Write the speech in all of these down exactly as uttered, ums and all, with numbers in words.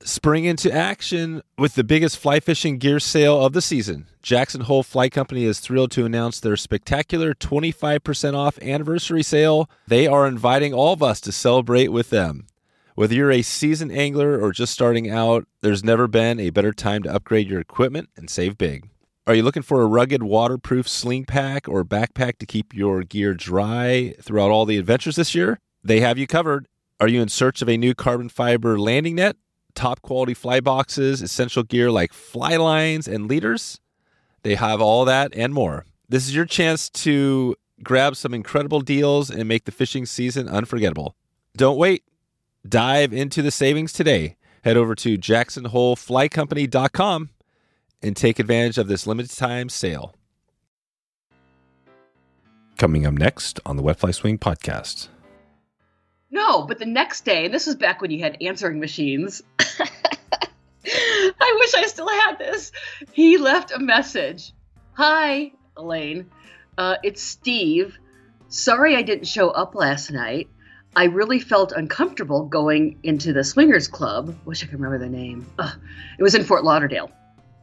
Spring into action with the biggest fly fishing gear sale of the season. Jackson Hole Fly Company is thrilled to announce their spectacular twenty-five percent off anniversary sale. They are inviting all of us to celebrate with them. Whether you're a seasoned angler or just starting out, there's never been a better time to upgrade your equipment and save big. Are you looking for a rugged, waterproof sling pack or backpack to keep your gear dry throughout all the adventures this year? They have you covered. Are you in search of a new carbon fiber landing net? Top quality fly boxes, essential gear like fly lines and leaders? They have all that and more. This is your chance to grab some incredible deals and make the fishing season unforgettable. Don't wait. Dive into the savings today. Head over to jackson hole fly company dot com and take advantage of this limited time sale. Coming up next on the Wet Fly Swing podcast. No, but the next day, and this was back when you had answering machines. I wish I still had this. He left a message. Hi, Elaine. Uh, it's Steve. Sorry I didn't show up last night. I really felt uncomfortable going into the Swingers Club. Wish I could remember the name. Ugh. It was in Fort Lauderdale.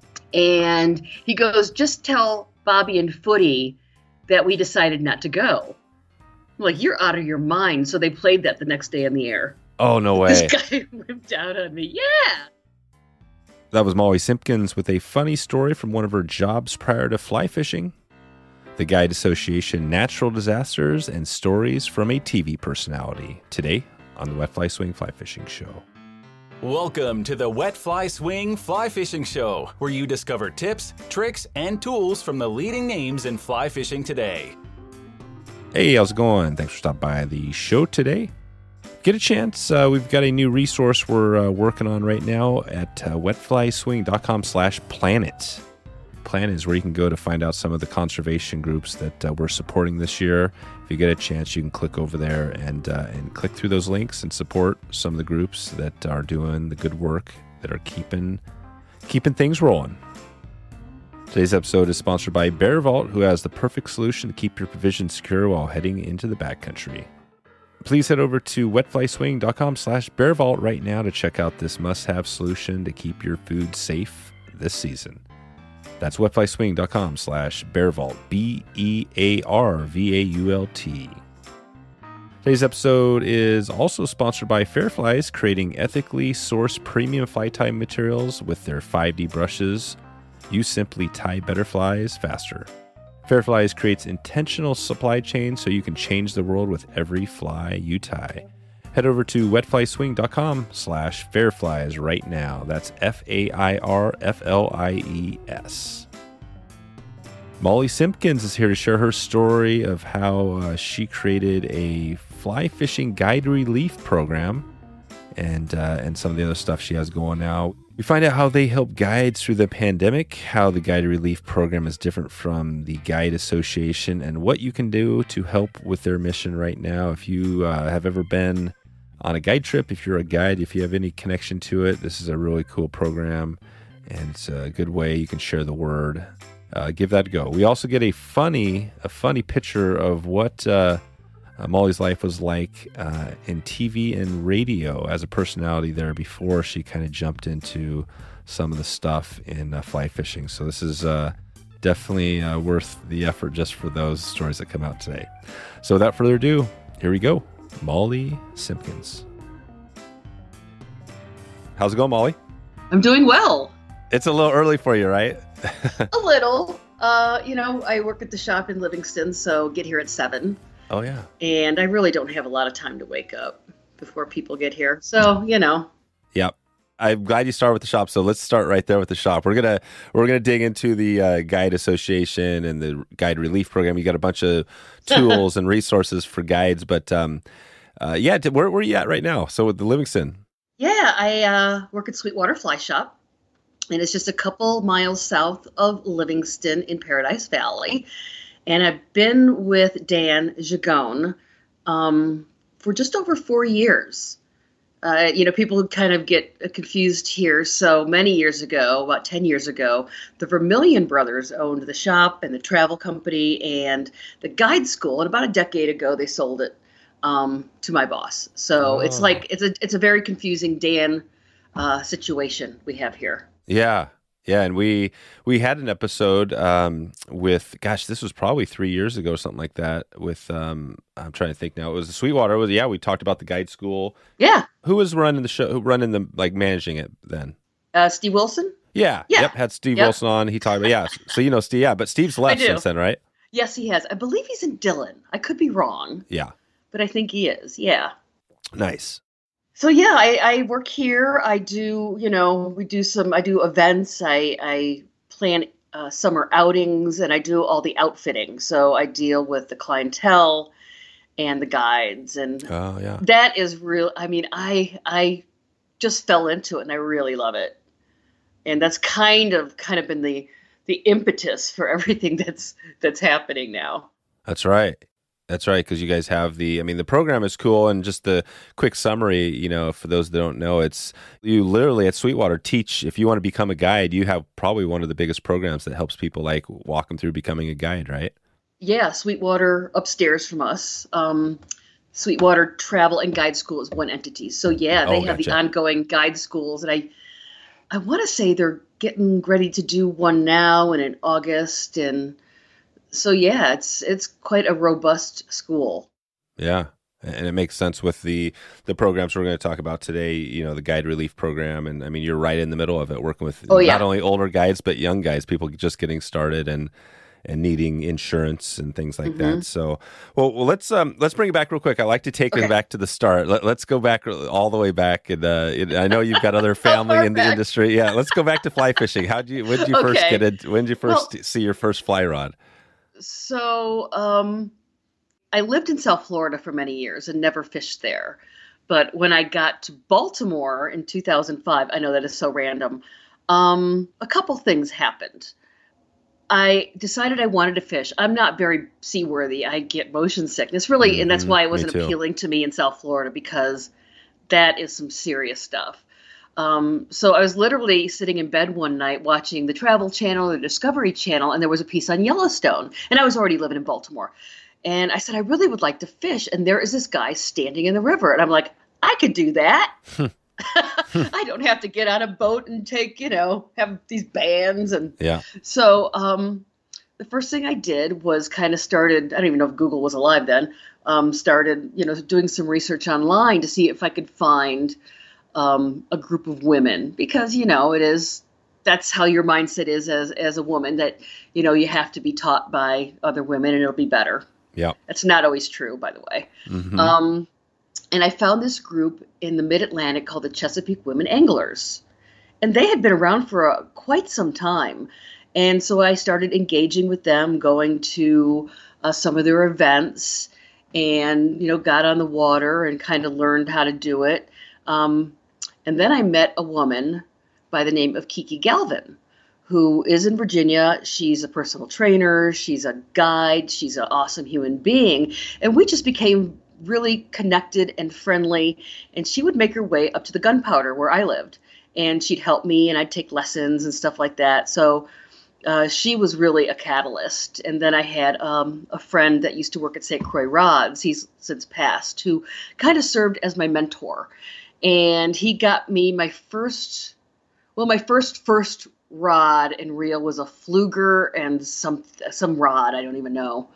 And he goes, just tell Bobby and Footy that we decided not to go. I'm like, you're out of your mind. So they played that the next day on the air. Oh, no way. This guy whipped out on me. Yeah. That was Molly Simpkins with a funny story from one of her jobs prior to fly fishing. The Guide Association Natural Disasters and Stories from a T V Personality. Today on the Wet Fly Swing Fly Fishing Show. Welcome to the Wet Fly Swing Fly Fishing Show, where you discover tips, tricks, and tools from the leading names in fly fishing today. Hey, how's it going? Thanks for stopping by the show today. Get a chance. Uh, we've got a new resource we're uh, working on right now at uh, wetflyswing.com slash planet. Planet is where you can go to find out some of the conservation groups that uh, we're supporting this year. If you get a chance, you can click over there and uh, and click through those links and support some of the groups that are doing the good work, that are keeping keeping things rolling. Today's episode is sponsored by Bear Vault, who has the perfect solution to keep your provisions secure while heading into the backcountry. Please head over to wetflyswing.com slash Bear Vault right now to check out this must-have solution to keep your food safe this season. That's wetflyswing.com slash Bear Vault, B E A R V A U L T. Today's episode is also sponsored by Fairflies, creating ethically sourced premium fly tie materials with their five D brushes. You simply tie better flies faster. Fairflies creates intentional supply chains so you can change the world with every fly you tie. Head over to wetflyswing.com slash fairflies right now. That's F A I R F L I E S. Molly Simpkins is here to share her story of how uh, she created a fly fishing guide relief program and uh, and some of the other stuff she has going now. We find out how they help guides through the pandemic, how the Guide Relief Program is different from the Guide Association, and what you can do to help with their mission right now. If you uh, have ever been on a guide trip, if you're a guide, if you have any connection to it, this is a really cool program, and it's a good way you can share the word. Uh, give that a go. We also get a funny, a funny picture of what uh, uh, Molly's life was like uh, in T V and radio as a personality there before she kind of jumped into some of the stuff in uh, fly fishing. So this is uh, definitely uh, worth the effort just for those stories that come out today. So without further ado, here we go. Molly Simpkins. How's it going, Molly? I'm doing well. It's a little early for you, right? A little. Uh, you know, I work at the shop in Livingston, so get here at seven. Oh, yeah. And I really don't have a lot of time to wake up before people get here. So, you know. Yep. I'm glad you started with the shop. So let's start right there with the shop. We're gonna we're gonna dig into the uh, Guide Association and the Guide Relief Program. You got a bunch of tools and resources for guides, but um, uh, yeah, where, where are you at right now? So with the Livingston. Yeah, I uh, work at Sweetwater Fly Shop, and it's just a couple miles south of Livingston in Paradise Valley. And I've been with Dan Gigon um, for just over four years. Uh, you know, people kind of get confused here. So many years ago, about ten years ago, the Vermillion brothers owned the shop and the travel company and the guide school. And about a decade ago, they sold it um, to my boss. So oh. it's like it's a it's a very confusing. Dan uh, situation we have here. Yeah. Yeah, and we we had an episode um, with, gosh, this was probably three years ago, something like that. With um, I'm trying to think now. It was the Sweetwater. It was, yeah, we talked about the guide school. Yeah. Who was running the show? Who running the like managing it then? Uh, Steve Wilson. Yeah. Yeah. Yep. Had Steve Yep. Wilson on. He talked about yeah. So you know Steve. Yeah, but Steve's left I do. since then, right? Yes, he has. I believe he's in Dillon. I could be wrong, Yeah. but I think he is. Yeah. Nice. So yeah, I, I work here. I do, you know, we do some. I do events. I I plan uh, summer outings, and I do all the outfitting. So I deal with the clientele and the guides, and Oh yeah. that is real. I mean, I I just fell into it, and I really love it. And that's kind of kind of been the the impetus for everything that's that's happening now. That's right. That's right, because you guys have the, I mean, the program is cool, and just the quick summary, you know, for those that don't know, it's, you literally at Sweetwater teach, if you want to become a guide, you have probably one of the biggest programs that helps people like walk them through becoming a guide, right? Yeah, Sweetwater upstairs from us. Um, Sweetwater Travel and Guide School is one entity. So yeah, they Oh, have the gotcha. ongoing guide schools, and I I want to say they're getting ready to do one now and in August, and so yeah, it's it's quite a robust school. Yeah. And it makes sense with the the programs we're going to talk about today, you know, the guide relief program. And I mean, you're right in the middle of it, working with Oh, yeah. not only older guides, but young guides, people just getting started and and needing insurance and things like Mm-hmm. that. So, well, well, let's um, let's bring it back real quick. I like to take Okay. it back to the start. Let, let's go back all the way back. And uh, it, I know you've got other family far in the back? industry. Yeah, let's go back to fly fishing. How did you? When did you first Okay. get it? When did you first Well- see your first fly rod? So um, I lived in South Florida for many years and never fished there. But when I got to Baltimore in two thousand five, I know that is so random, um, a couple things happened. I decided I wanted to fish. I'm not very seaworthy. I get motion sickness, really, and that's Mhm, why it me wasn't too. appealing to me in South Florida, because that is some serious stuff. Um, so I was literally sitting in bed one night watching the Travel Channel, the Discovery Channel, and there was a piece on Yellowstone, and I was already living in Baltimore. And I said, I really would like to fish. And there is this guy standing in the river. And I'm like, I could do that. I don't have to get on a boat and take, you know, have these bands. And Yeah. so um, the first thing I did was kind of started, I don't even know if Google was alive then, um, started, you know, doing some research online to see if I could find um, a group of women, because, you know, it is, that's how your mindset is as, as a woman, that, you know, you have to be taught by other women and it'll be better. Yeah. That's not always true, by the way. Mhm. Um, and I found this group in the Mid-Atlantic called the Chesapeake Women Anglers. And they had been around for uh, quite some time. And so I started engaging with them, going to uh, some of their events, and, you know, got on the water and kind of learned how to do it. Um, and then I met a woman by the name of Kiki Galvin, who is in Virginia. She's a personal trainer. She's a guide. She's an awesome human being. And we just became really connected and friendly. And she would make her way up to the Gunpowder where I lived. And she'd help me, and I'd take lessons and stuff like that. So uh, she was really a catalyst. And then I had um, a friend that used to work at Saint Croix Rods. He's since passed, who kind of served as my mentor. And he got me my first, well, my first, first rod and reel was a Fluger and some some rod, I don't even know.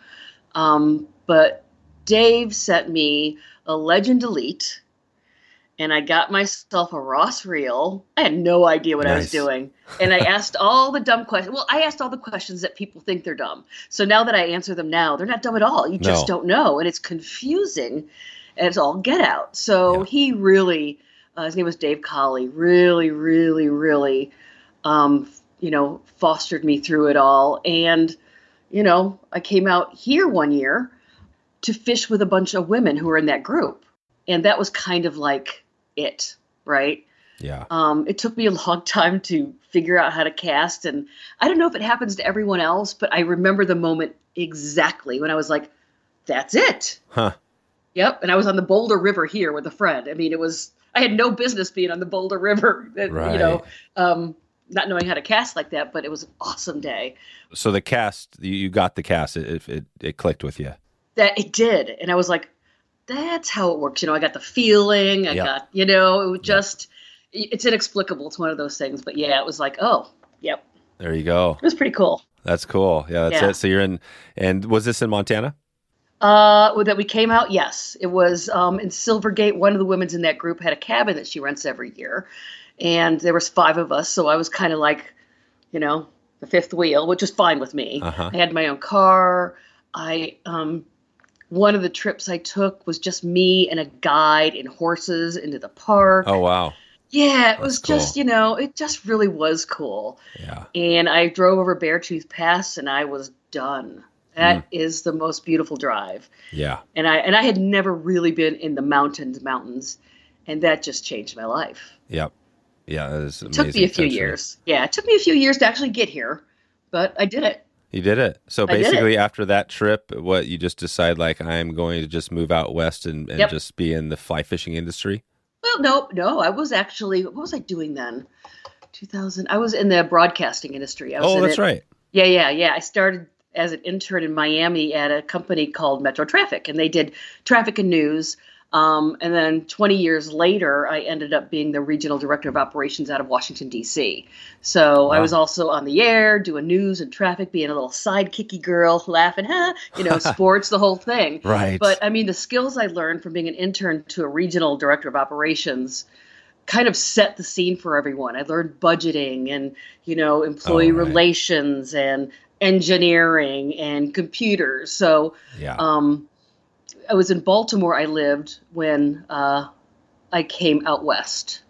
Um, but Dave sent me a Legend Elite, and I got myself a Ross reel. I had no idea what I was Nice. doing. And I asked all the dumb questions. Well, I asked all the questions that people think they're dumb. So now that I answer them now, they're not dumb at all. You just No. don't know. And it's confusing. And it's all get out. So Yeah. he really, uh, his name was Dave Colley, really, really, really, um, you know, fostered me through it all. And, you know, I came out here one year to fish with a bunch of women who were in that group. And that was kind of like it, right? Yeah. Um, it took me a long time to figure out how to cast. And I don't know if it happens to everyone else, but I remember the moment exactly when I was like, that's it. Huh. Yep. And I was on the Boulder River here with a friend. I mean, it was, I had no business being on the Boulder River, you know, Right. um, not knowing how to cast like that, but it was an awesome day. So the cast, you you got the cast. It it, it clicked with you. That it did. And I was like, that's how it works. You know, I got the feeling, I Yeah. got, you know, it was just, it's inexplicable. It's one of those things. But yeah, it was like, oh, yep. There you go. It was pretty cool. That's cool. Yeah, that's Yeah. it. So you're in, and was this in Montana? Uh, that we came out, yes. It was um, in Silvergate. One of the women's in that group had a cabin that she rents every year. And there was five of us, so I was kind of like, you know, the fifth wheel, which was fine with me. Uh-huh. I had my own car. I um, one of the trips I took was just me and a guide and horses into the park. Oh, wow. Yeah, it That's was cool. just, you know, it just really was cool. Yeah. And I drove over Beartooth Pass, and I was done. That Mm. is the most beautiful drive. Yeah. And I and I had never really been in the mountains, mountains, and that just changed my life. Yep. Yeah, that is It amazing. took me a few That's years. Yeah, it took me a few years to actually get here, but I did it. You did it. So I did basically, after that trip, what you just decide, like, I'm going to just move out west and, and Yep. just be in the fly fishing industry? Well, no, no, I was actually, what was I doing then? two thousand, I was in the broadcasting industry. I was Oh, in that's it. right. Yeah, yeah, yeah. I started as an intern in Miami at a company called Metro Traffic, and they did traffic and news. Um, and then twenty years later, I ended up being the regional director of operations out of Washington, D C. So I Wow. was also on the air, doing news and traffic, being a little sidekicky girl, laughing, huh, you know, sports, the whole thing. Right. But I mean, the skills I learned from being an intern to a regional director of operations kind of set the scene for everyone. I learned budgeting and, you know, employee Oh, right. relations and engineering and computers. So Yeah. um, I was in Baltimore, I lived when uh, I came out west.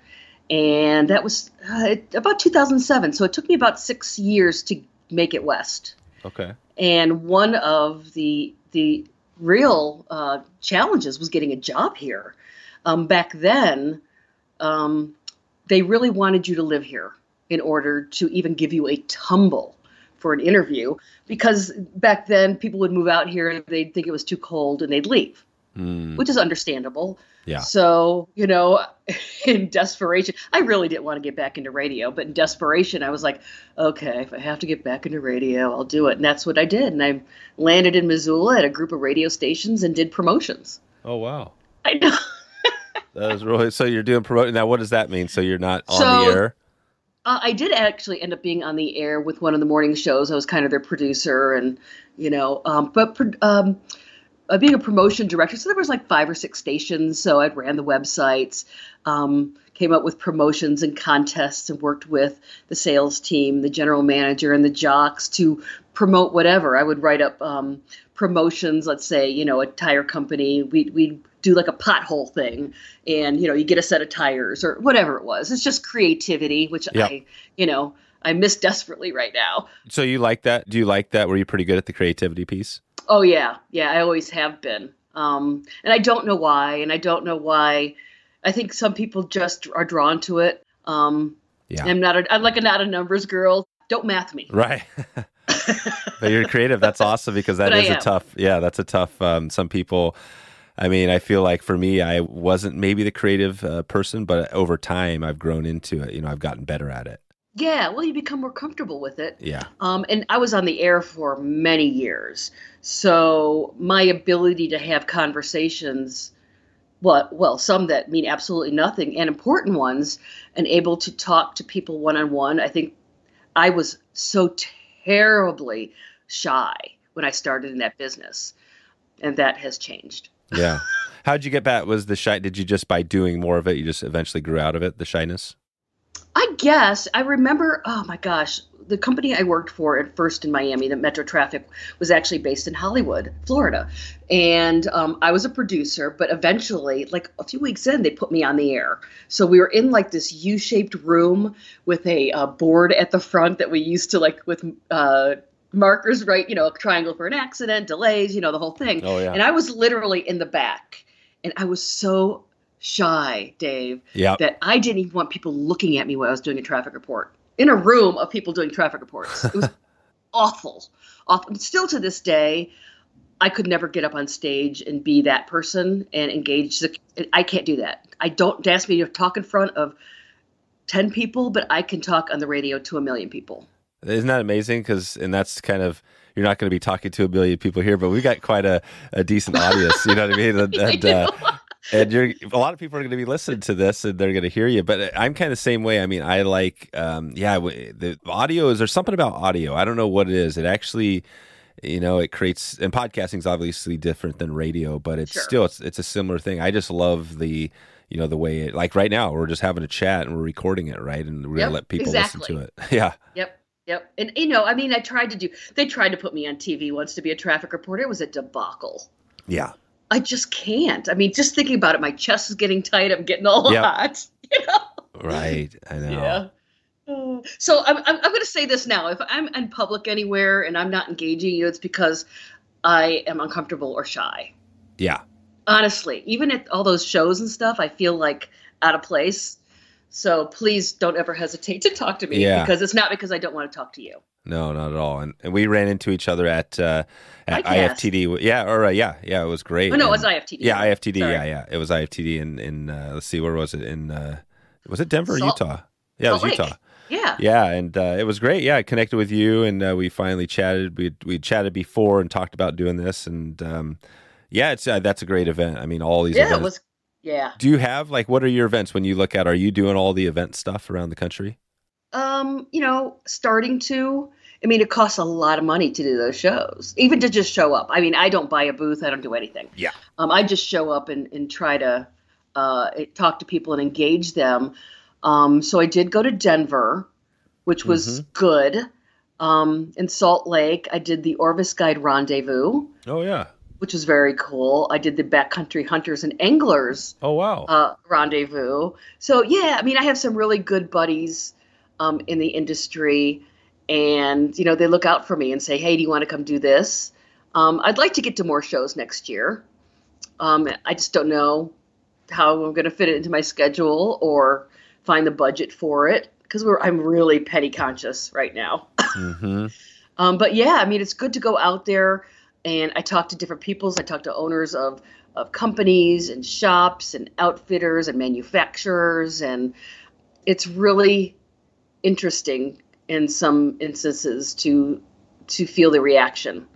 And that was uh, about two thousand seven. So it took me about six years to make it west. Okay. And one of the the real uh, challenges was getting a job here. Um, back then, um, they really wanted you to live here in order to even give you a tumble for an interview, because back then people would move out here and they'd think it was too cold and they'd leave, Mm, which is understandable. yeah. So, you know, in desperation, I really didn't want to get back into radio, but in desperation, I was like, okay, if I have to get back into radio, I'll do it. And that's what I did. And I landed in Missoula at a group of radio stations and did promotions. Oh, wow. I know. That was really, so you're doing promote. Now, what does that mean? So you're not on So- the air? Uh, I did actually end up being on the air with one of the morning shows. I was kind of their producer, and you know, um, but pro- um, uh, being a promotion director, so there was like five or six stations. So I ran the websites, um, came up with promotions and contests, and worked with the sales team, the general manager, and the jocks to promote whatever. I would write up um, promotions. Let's say, you know, a tire company. We we do like a pothole thing, and you know, you get a set of tires or whatever it was. It's just creativity, which Yeah. I, you know, I miss desperately right now. So you like that? Do you like that? Were you pretty good at the creativity piece? Oh yeah, yeah, I always have been, um, and I don't know why, and I don't know why. I think some people just are drawn to it. Um, Yeah. I'm not. A, I'm like a not a numbers girl. Don't math me. Right. But you're creative. That's awesome, because that But I is a am. tough, yeah, that's a tough, um, some people, I mean, I feel like for me, I wasn't maybe the creative uh, person, but over time I've grown into it. You know, I've gotten better at it. Yeah, well, you become more comfortable with it. Yeah. Um, and I was on the air for many years. So my ability to have conversations, well, well, some that mean absolutely nothing and important ones, and able to talk to people one-on-one. I think I was so terribly shy when I started in that business, and that has changed. Yeah. How'd you get back? Was the shy, did you just by doing more of it, you just eventually grew out of it, the shyness? I guess I remember, oh my gosh, the company I worked for at first in Miami, the Metro Traffic, was actually based in Hollywood, Florida. And um, I was a producer, but eventually, like a few weeks in, they put me on the air. So we were in like this U-shaped room with a uh, board at the front that we used to like with uh, markers, right? You know, a triangle for an accident, delays, you know, the whole thing. Oh, yeah. And I was literally in the back. And I was so shy, Dave, Yeah. that I didn't even want people looking at me while I was doing a traffic report in a room of people doing traffic reports. It was awful, awful. And still to this day, I could never get up on stage and be that person and engage. The, I can't do that. I don't ask me to talk in front of ten people, but I can talk on the radio to a million people. Isn't that amazing? Because, and that's kind of, you're not going to be talking to a billion people here, but we got quite a, a decent audience. You know what I mean? And, I and, do. uh, And you're a lot of people are going to be listening to this and they're going to hear you. But I'm kind of the same way. I mean, I like, um, yeah, w- the audio is there's something about audio. I don't know what it is. It actually, you know, it creates, and podcasting is obviously different than radio, but it's Sure. still it's it's a similar thing. I just love the, you know, the way it, like right now we're just having a chat and we're recording it, right, and we're Yep, gonna let people exactly. listen to it. Yeah, Yep. Yep. And, you know, I mean, I tried to do, they tried to put me on T V once to be a traffic reporter. It was a debacle. yeah, I just can't. I mean, just thinking about it, my chest is getting tight. I'm getting all Yep. hot. You know? right. I know. Yeah. Uh, So I'm, I'm, I'm going to say this now. If I'm in public anywhere and I'm not engaging you, it's because I am uncomfortable or shy. Yeah, Honestly, even at all those shows and stuff, I feel like out of place. So please don't ever hesitate to talk to me Yeah. because it's not because I don't want to talk to you. no, not at all. And, and we ran into each other at uh, at ICAST. I F T D. Yeah, or uh, yeah, yeah, it was great. Oh, no, it And- was I F T D. Yeah, I F T D. Sorry. Yeah, yeah, it was I F T D in in uh, let's see, where was it? In uh, was it Denver or Salt- Utah? Yeah, it was Salt Lake. Utah. Yeah. Yeah, and uh, it was great. Yeah, I connected with you, and uh, we finally chatted. We we chatted before and talked about doing this, and um, yeah, it's uh, that's a great event. I mean, all these Yeah, events. it was. Yeah. Do you have like what are your events when you look at? Are you doing all the event stuff around the country? Um, you know, starting to. I mean, it costs a lot of money to do those shows, even to just show up. I mean, I don't buy a booth. I don't do anything. Yeah. Um, I just show up and, and try to uh, talk to people and engage them. Um, so I did go to Denver, which was Mhm. good. Um, in Salt Lake, I did the Orvis Guide Rendezvous, Oh yeah. which was very cool. I did the Backcountry Hunters and Anglers Oh wow. uh, Rendezvous. So yeah, I mean, I have some really good buddies um, in the industry, and you know, they look out for me and say, "Hey, do you want to come do this?" Um, I'd like to get to more shows next year. Um, I just don't know how I'm going to fit it into my schedule or find the budget for it because we're I'm really penny conscious right now. hmm Um, but yeah, I mean, it's good to go out there and I talk to different peoples. I talk to owners of, of companies and shops and outfitters and manufacturers. And it's really interesting in some instances to, to feel the reaction.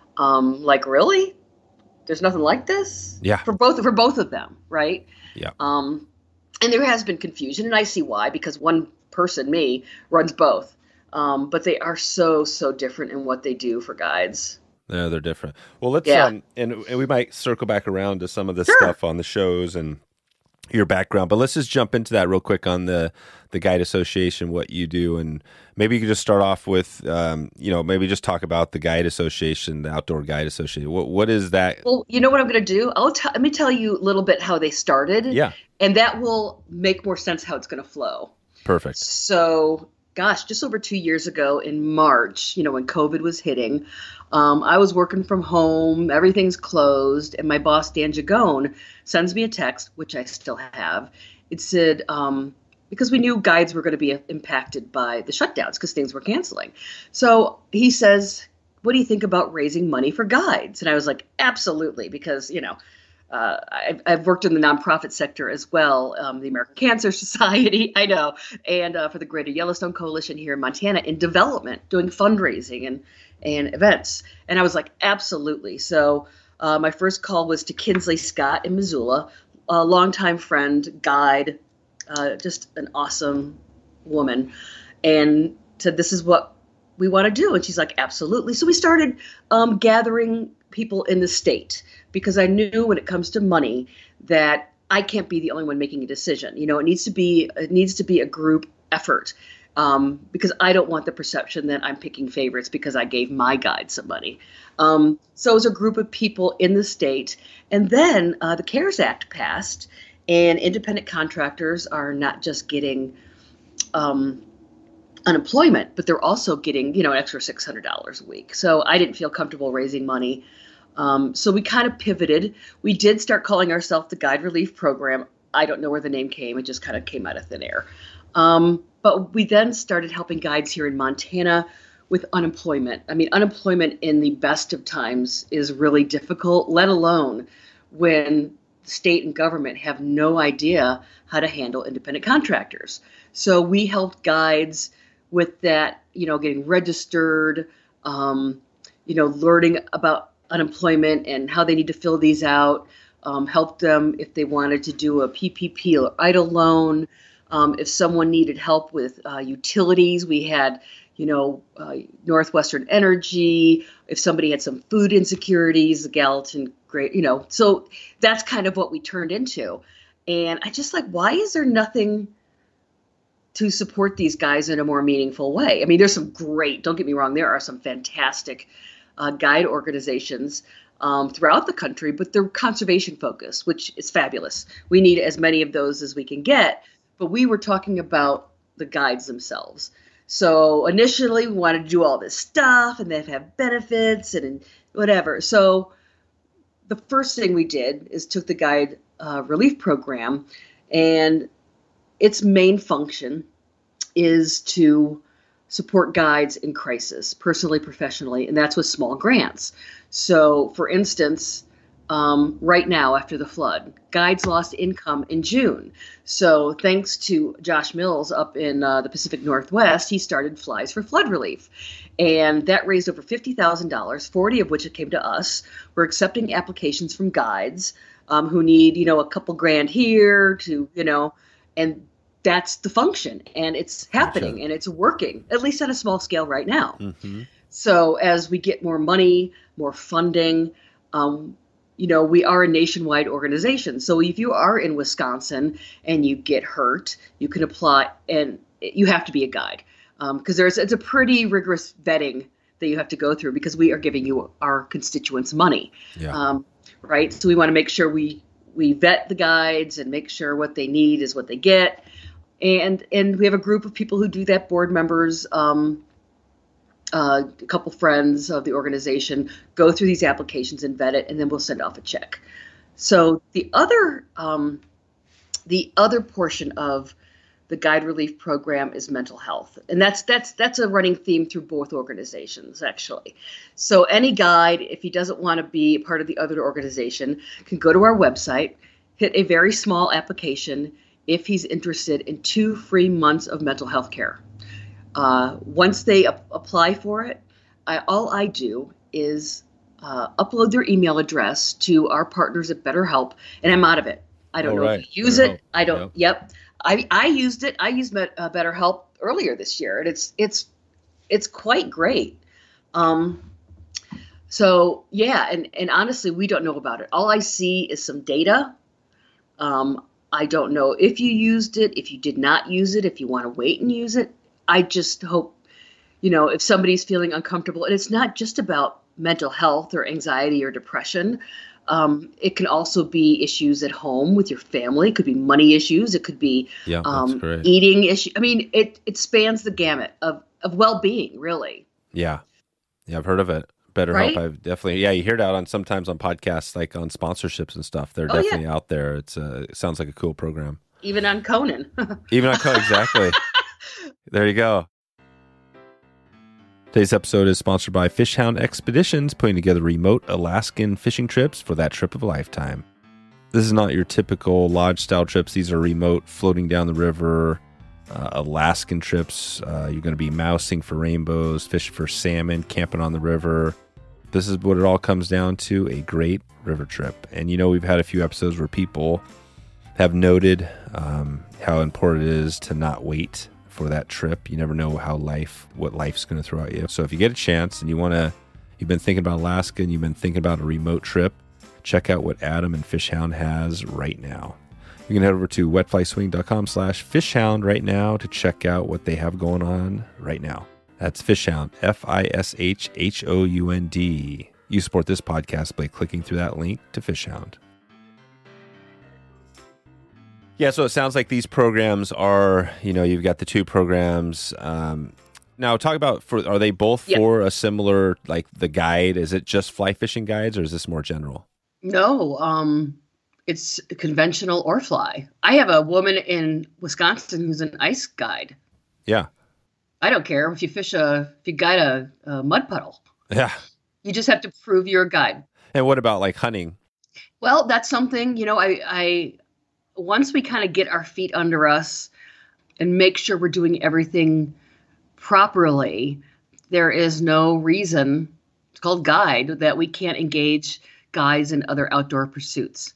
Um, like, really? There's nothing like this? Yeah. For both, for both of them. Right. Yeah. Um, and there has been confusion and I see why, because one person, me, runs both. Um, but they are so, so different in what they do for guides. No, they're different. Well, let's Yeah. um, and, and we might circle back around to some of the Sure. stuff on the shows and your background, but let's just jump into that real quick on the the Guide Association, what you do, and maybe you could just start off with, um, you know, maybe just talk about the Guide Association, the Outdoor Guide Association. What what is that? Well, you know what I'm going to do? I'll t- let me tell you a little bit how they started. Yeah, And that will make more sense how it's going to flow. perfect. So, gosh, just over two years ago in March, you know, when COVID was hitting, um, I was working from home, everything's closed, and my boss, Dan Jagone, sends me a text, which I still have. It said, um, because we knew guides were going to be impacted by the shutdowns because things were canceling. So he says, what do you think about raising money for guides? And I was like, absolutely, because, you know, Uh, I've, I've worked in the nonprofit sector as well, um, the American Cancer Society, I know, and uh, for the Greater Yellowstone Coalition here in Montana in development, doing fundraising and, and events. And I was like, absolutely. So uh, my first call was to Kinsley Scott in Missoula, a longtime friend, guide, uh, just an awesome woman, and said, this is what we want to do. And she's like, absolutely. So we started um, gathering people in the state, because I knew when it comes to money that I can't be the only one making a decision. You know, it needs to be it needs to be a group effort, um, because I don't want the perception that I'm picking favorites because I gave my guide some money. Um, so it was a group of people in the state, and then uh, the CARES Act passed, and independent contractors are not just getting um, unemployment, but they're also getting, you know, an extra six hundred dollars a week. So I didn't feel comfortable raising money. Um, so we kind of pivoted. We did start calling ourselves the Guide Relief Program. I don't know where the name came. It just kind of came out of thin air. Um, but we then started helping guides here in Montana with unemployment. I mean, unemployment in the best of times is really difficult, let alone when state and government have no idea how to handle independent contractors. So we helped guides with that, you know, getting registered, um, you know, learning about unemployment and how they need to fill these out. um, helped them if they wanted to do a P P P or I D L loan. Um, if someone needed help with uh, utilities, we had, you know, uh, Northwestern Energy. If somebody had some food insecurities, the Gallatin, great, you know. So that's kind of what we turned into. And I just like, why is there nothing to support these guys in a more meaningful way? I mean, there's some great, don't get me wrong, there are some fantastic uh, guide organizations um, throughout the country, but they're conservation focused, which is fabulous. We need as many of those as we can get. But we were talking about the guides themselves. So initially we wanted to do all this stuff and then have benefits and whatever. So the first thing we did is took the guide uh, relief program, and its main function is to support guides in crisis, personally, professionally, and that's with small grants. So for instance, Um, right now, after the flood, guides lost income in June. So thanks to Josh Mills up in uh, the Pacific Northwest, he started Flies for Flood Relief. And that raised over fifty thousand dollars, forty of which it came to us. We're accepting applications from guides um, who need, you know, a couple grand here to, you know, and that's the function. And it's happening Gotcha. and it's working, at least on a small scale right now. Mm-hmm. So as we get more money, more funding, um, you know, we are a nationwide organization. So if you are in Wisconsin and you get hurt, you can apply, and you have to be a guide because um, there's it's a pretty rigorous vetting that you have to go through because we are giving you our constituents money, Yeah. um, right? So we want to make sure we we vet the guides and make sure what they need is what they get, and and we have a group of people who do that, board members. Um, Uh, a couple friends of the organization go through these applications and vet it, and then we'll send off a check. So the other um, the other portion of the guide relief program is mental health, and that's that's that's a running theme through both organizations, actually. So any guide, if he doesn't want to be part of the other organization, can go to our website, hit a very small application if he's interested in two free months of mental health care. Uh, once they ap- apply for it, I, all I do is uh, upload their email address to our partners at BetterHelp, and I'm out of it. I don't Oh, know right. if you use BetterHelp. it. I don't. Yep. Yep. I, I used it. I used Met, uh, BetterHelp earlier this year, and it's it's it's quite great. Um, so yeah, and and honestly, we don't know about it. All I see is some data. Um, I don't know if you used it, if you did not use it, if you want to wait and use it. I just hope, you know, if somebody's feeling uncomfortable, and it's not just about mental health or anxiety or depression. Um, it can also be issues at home with your family. It could be money issues. It could be Yeah, that's um, great. eating issues. I mean, it it spans the gamut of, of well-being, really. Yeah. Yeah, I've heard of it. BetterHelp. Right? I've definitely, yeah, you hear it out on sometimes on podcasts, like on sponsorships and stuff. They're Oh, yeah. definitely out there. It's uh, it sounds like a cool program. Even on Conan. Even on code, exactly. There you go. Today's episode is sponsored by Fishhound Expeditions, putting together remote Alaskan fishing trips for that trip of a lifetime. This is not your typical lodge-style trips. These are remote, floating down the river, uh, Alaskan trips. Uh, you're going to be mousing for rainbows, fishing for salmon, camping on the river. This is what it all comes down to, a great river trip. And you know, we've had a few episodes where people have noted um, how important it is to not wait for that trip. You never know how life, what life's going to throw at you. So if you get a chance and you want to, you've been thinking about Alaska and you've been thinking about a remote trip, check out what Adam and Fishhound has right now. You can head over to wetflyswing.com slash fishhound right now to check out what they have going on right now. That's Fishhound, F I S H H O U N D. You support this podcast by clicking through that link to Fishhound. Yeah, so it sounds like these programs are, you know, you've got the two programs. Um, now, talk about, for are they both Yep. for a similar, like the guide? Is it just fly fishing guides or is this more general? No, um, it's conventional or fly. I have a woman in Wisconsin who's an ice guide. Yeah. I don't care if you fish a, if you guide a, a mud puddle. Yeah. You just have to prove you're a guide. And what about like hunting? Well, that's something, you know, I, I once we kind of get our feet under us and make sure we're doing everything properly, there is no reason, it's called guide, that we can't engage guides in other outdoor pursuits.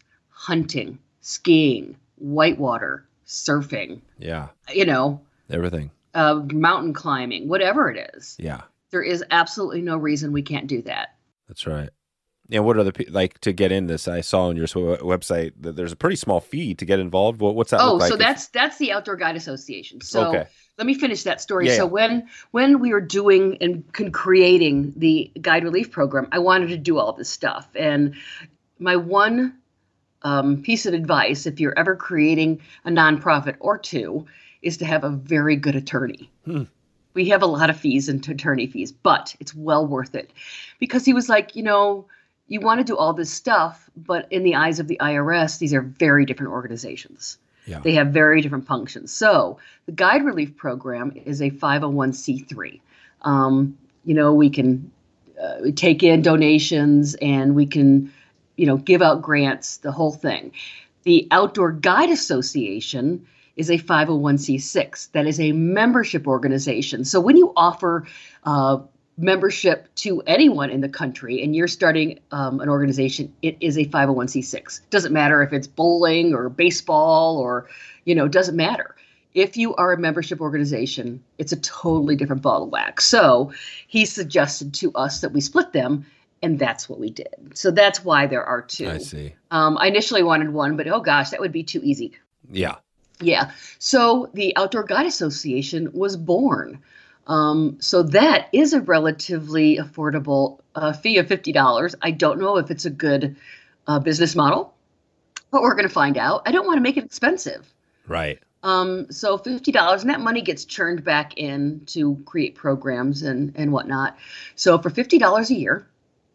hunting, skiing, whitewater, surfing, Yeah. you know, Everything. uh, mountain climbing, whatever it is. Yeah. There is absolutely no reason we can't do that. That's right. And what are the, pe- like, to get in this, I saw on your s- website that there's a pretty small fee to get involved. What, what's that Oh, look like? so if- that's that's the Outdoor Guide Association. So Okay. let me finish that story. Yeah, so yeah. when when we were doing and con- creating the Guide Relief Program, I wanted to do all this stuff. And my one um, piece of advice, if you're ever creating a nonprofit or two, is to have a very good attorney. Hmm. We have a lot of fees and attorney fees, but it's well worth it. Because he was like, you know, you want to do all this stuff, but in the eyes of the I R S, these are very different organizations. Yeah. They have very different functions. So the Guide Relief Program is a five oh one c three. Um, you know, we can uh, we take in donations and we can, you know, give out grants, the whole thing. The Outdoor Guide Association is a five oh one c six. That is a membership organization. So when you offer uh, membership to anyone in the country and you're starting um, an organization, it is a five oh one c six. Doesn't matter if it's bowling or baseball or, you know, doesn't matter. If you are a membership organization, it's a totally different ball of wax. So he suggested to us that we split them, and that's what we did. So that's why there are two. I see. Um, I initially wanted one, but oh gosh, that would be too easy. Yeah. Yeah. So the Outdoor Guide Association was born. Um, so that is a relatively affordable uh, fee of fifty dollars. I don't know if it's a good uh, business model, but we're going to find out. I don't want to make it expensive. Right. Um, so fifty dollars, and that money gets churned back in to create programs and, and whatnot. So for fifty dollars a year,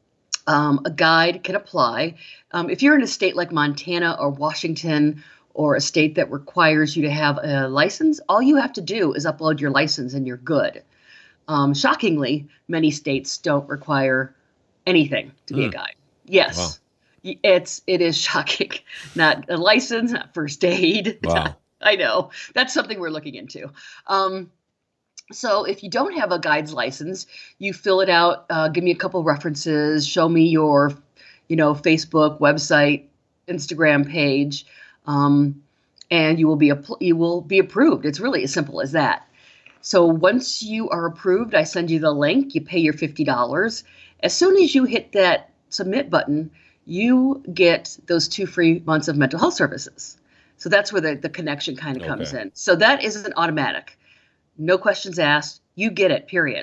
um, a guide can apply. Um, if you're in a state like Montana or Washington or a state that requires you to have a license, all you have to do is upload your license and you're good. Um, shockingly, many states don't require anything to be Mm. a guide. Yes. Wow. Y- It's, it is shocking. Not a license, not first aid. Wow. I know. That's something we're looking into. Um, so if you don't have a guide's license, you fill it out, uh, give me a couple references, show me your, you know, Facebook, website, Instagram page, um, and you will be appl- you will be approved. It's really as simple as that. So once you are approved, I send you the link, you pay your fifty dollars. As soon as you hit that submit button, you get those two free months of mental health services. So that's where the, the connection kind of comes Okay. in. So that isn't automatic. No questions asked. You get it, period.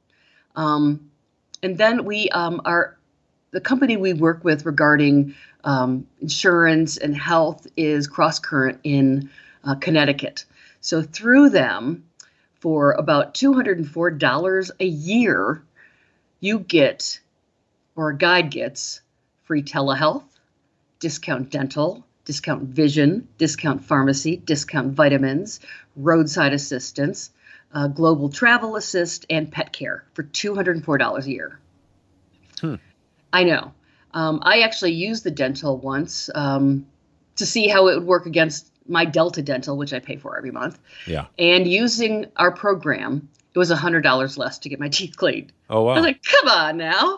Um, and then we um, are, the company we work with regarding um, insurance and health is CrossCurrent in uh, Connecticut. So through them, for about two hundred four dollars a year, you get, or a guide gets, free telehealth, discount dental, discount vision, discount pharmacy, discount vitamins, roadside assistance, uh, global travel assist, and pet care for two hundred four dollars a year. Hmm. I know. Um, I actually used the dental once um, to see how it would work against my Delta Dental, which I pay for every month. Yeah. And using our program, it was one hundred dollars less to get my teeth cleaned. Oh, wow. I was like, come on now.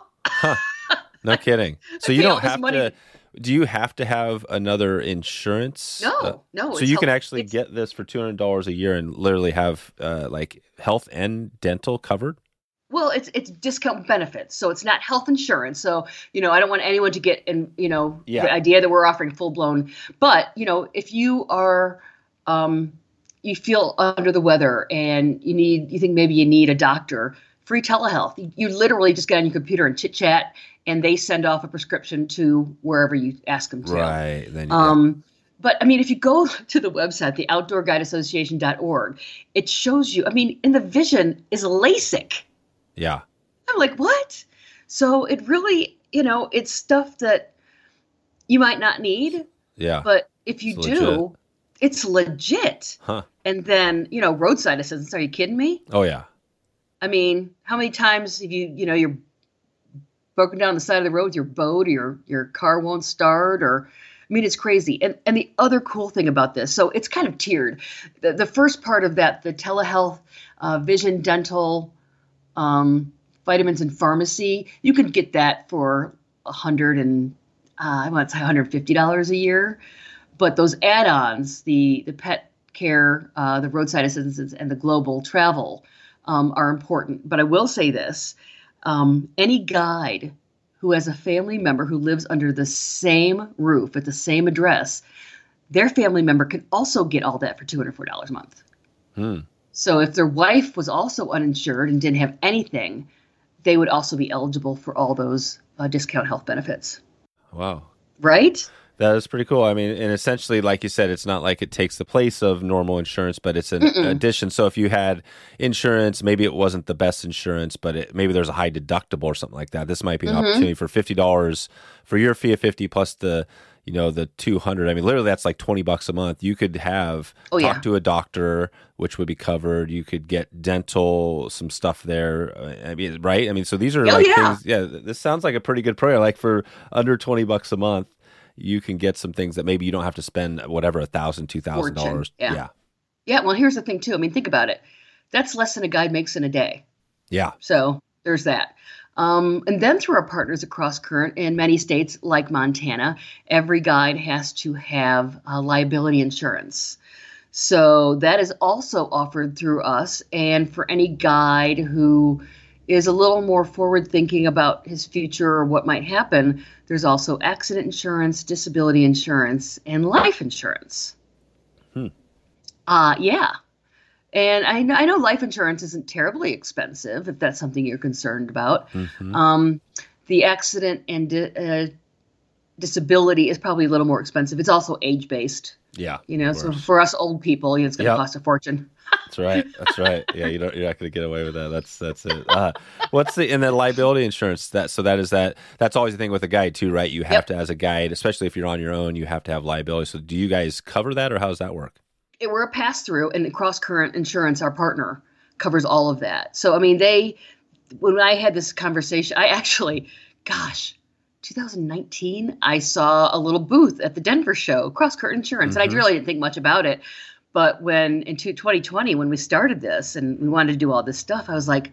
No kidding. So you pay all don't this have money. to, do you have to have another insurance? No, Uh, no. so it's you can health- actually it's- get this for two hundred dollars a year and literally have uh, like health and dental covered? Well, it's it's discount benefits, so it's not health insurance. So you know, I don't want anyone to get in, you know, Yeah. the idea that we're offering full blown. But you know, if you are, um, you feel under the weather and you need, you think maybe you need a doctor, free telehealth. You, you literally just get on your computer and chit chat, and they send off a prescription to wherever you ask them to. Right. Then, yeah. Um, but I mean, if you go to the website, the outdoor guide association dot org, it shows you. I mean, and the vision is LASIK. yeah. I'm like, what? So it really, you know, it's stuff that you might not need, Yeah. but if you It's do, legit. it's legit. Huh. And then, you know, roadside assistance. Are you kidding me? Oh, yeah. I mean, how many times have you, you know, you're broken down the side of the road with your boat or your, your car won't start or, I mean, it's crazy. And and the other cool thing about this, so it's kind of tiered. The, the first part of that, the telehealth, uh, vision, dental, um, vitamins and pharmacy, you can get that for a hundred and uh, I want to say one hundred fifty dollars a year. But those add-ons, the the pet care, uh, the roadside assistance, and the global travel um, are important. But I will say this, um, any guide who has a family member who lives under the same roof at the same address, their family member can also get all that for two hundred four dollars a month. Hmm. So if their wife was also uninsured and didn't have anything, they would also be eligible for all those uh, discount health benefits. Wow. Right? That is pretty cool. I mean, and essentially, like you said, it's not like it takes the place of normal insurance, but it's an Mm-mm. addition. So if you had insurance, maybe it wasn't the best insurance, but it, maybe there's a high deductible or something like that. This might be an mm-hmm. opportunity for fifty dollars for your fee of fifty plus the, you know, the two hundred. I mean, literally that's like twenty bucks a month. You could have, oh, talk yeah. to a doctor, which would be covered. You could get dental, some stuff there. I mean, right? I mean, so these are oh, like yeah. things, yeah, this sounds like a pretty good program. Like for under twenty bucks a month, you can get some things that maybe you don't have to spend whatever, a thousand, two thousand dollars. Yeah. yeah. Yeah. Well, here's the thing too. I mean, think about it. That's less than a guide makes in a day. Yeah. So there's that. Um, and then through our partners across Current in many states like Montana, every guide has to have uh, liability insurance. So that is also offered through us. And for any guide who is a little more forward thinking about his future or what might happen, there's also accident insurance, disability insurance, and life insurance. Hmm. Uh, yeah. And I know, I know life insurance isn't terribly expensive if that's something you're concerned about. Mm-hmm. Um, the accident and di- uh, disability is probably a little more expensive. It's also age-based. Yeah. You know, so for us old people, you know, it's going to yep. cost a fortune. That's right. That's right. Yeah, you don't. You're not going to get away with that. That's that's it. Uh, what's the and then liability insurance? That so that is that. That's always the thing with a guide too, right? You have yep. to, as a guide, especially if you're on your own, you have to have liability. So do you guys cover that, or how does that work? It, we're a pass through, and Cross Current Insurance, our partner, covers all of that. So I mean, they when I had this conversation, I actually, gosh. twenty nineteen, I saw a little booth at the Denver show, Cross Current Insurance, mm-hmm. and I really didn't think much about it. But when in twenty twenty, when we started this and we wanted to do all this stuff, I was like,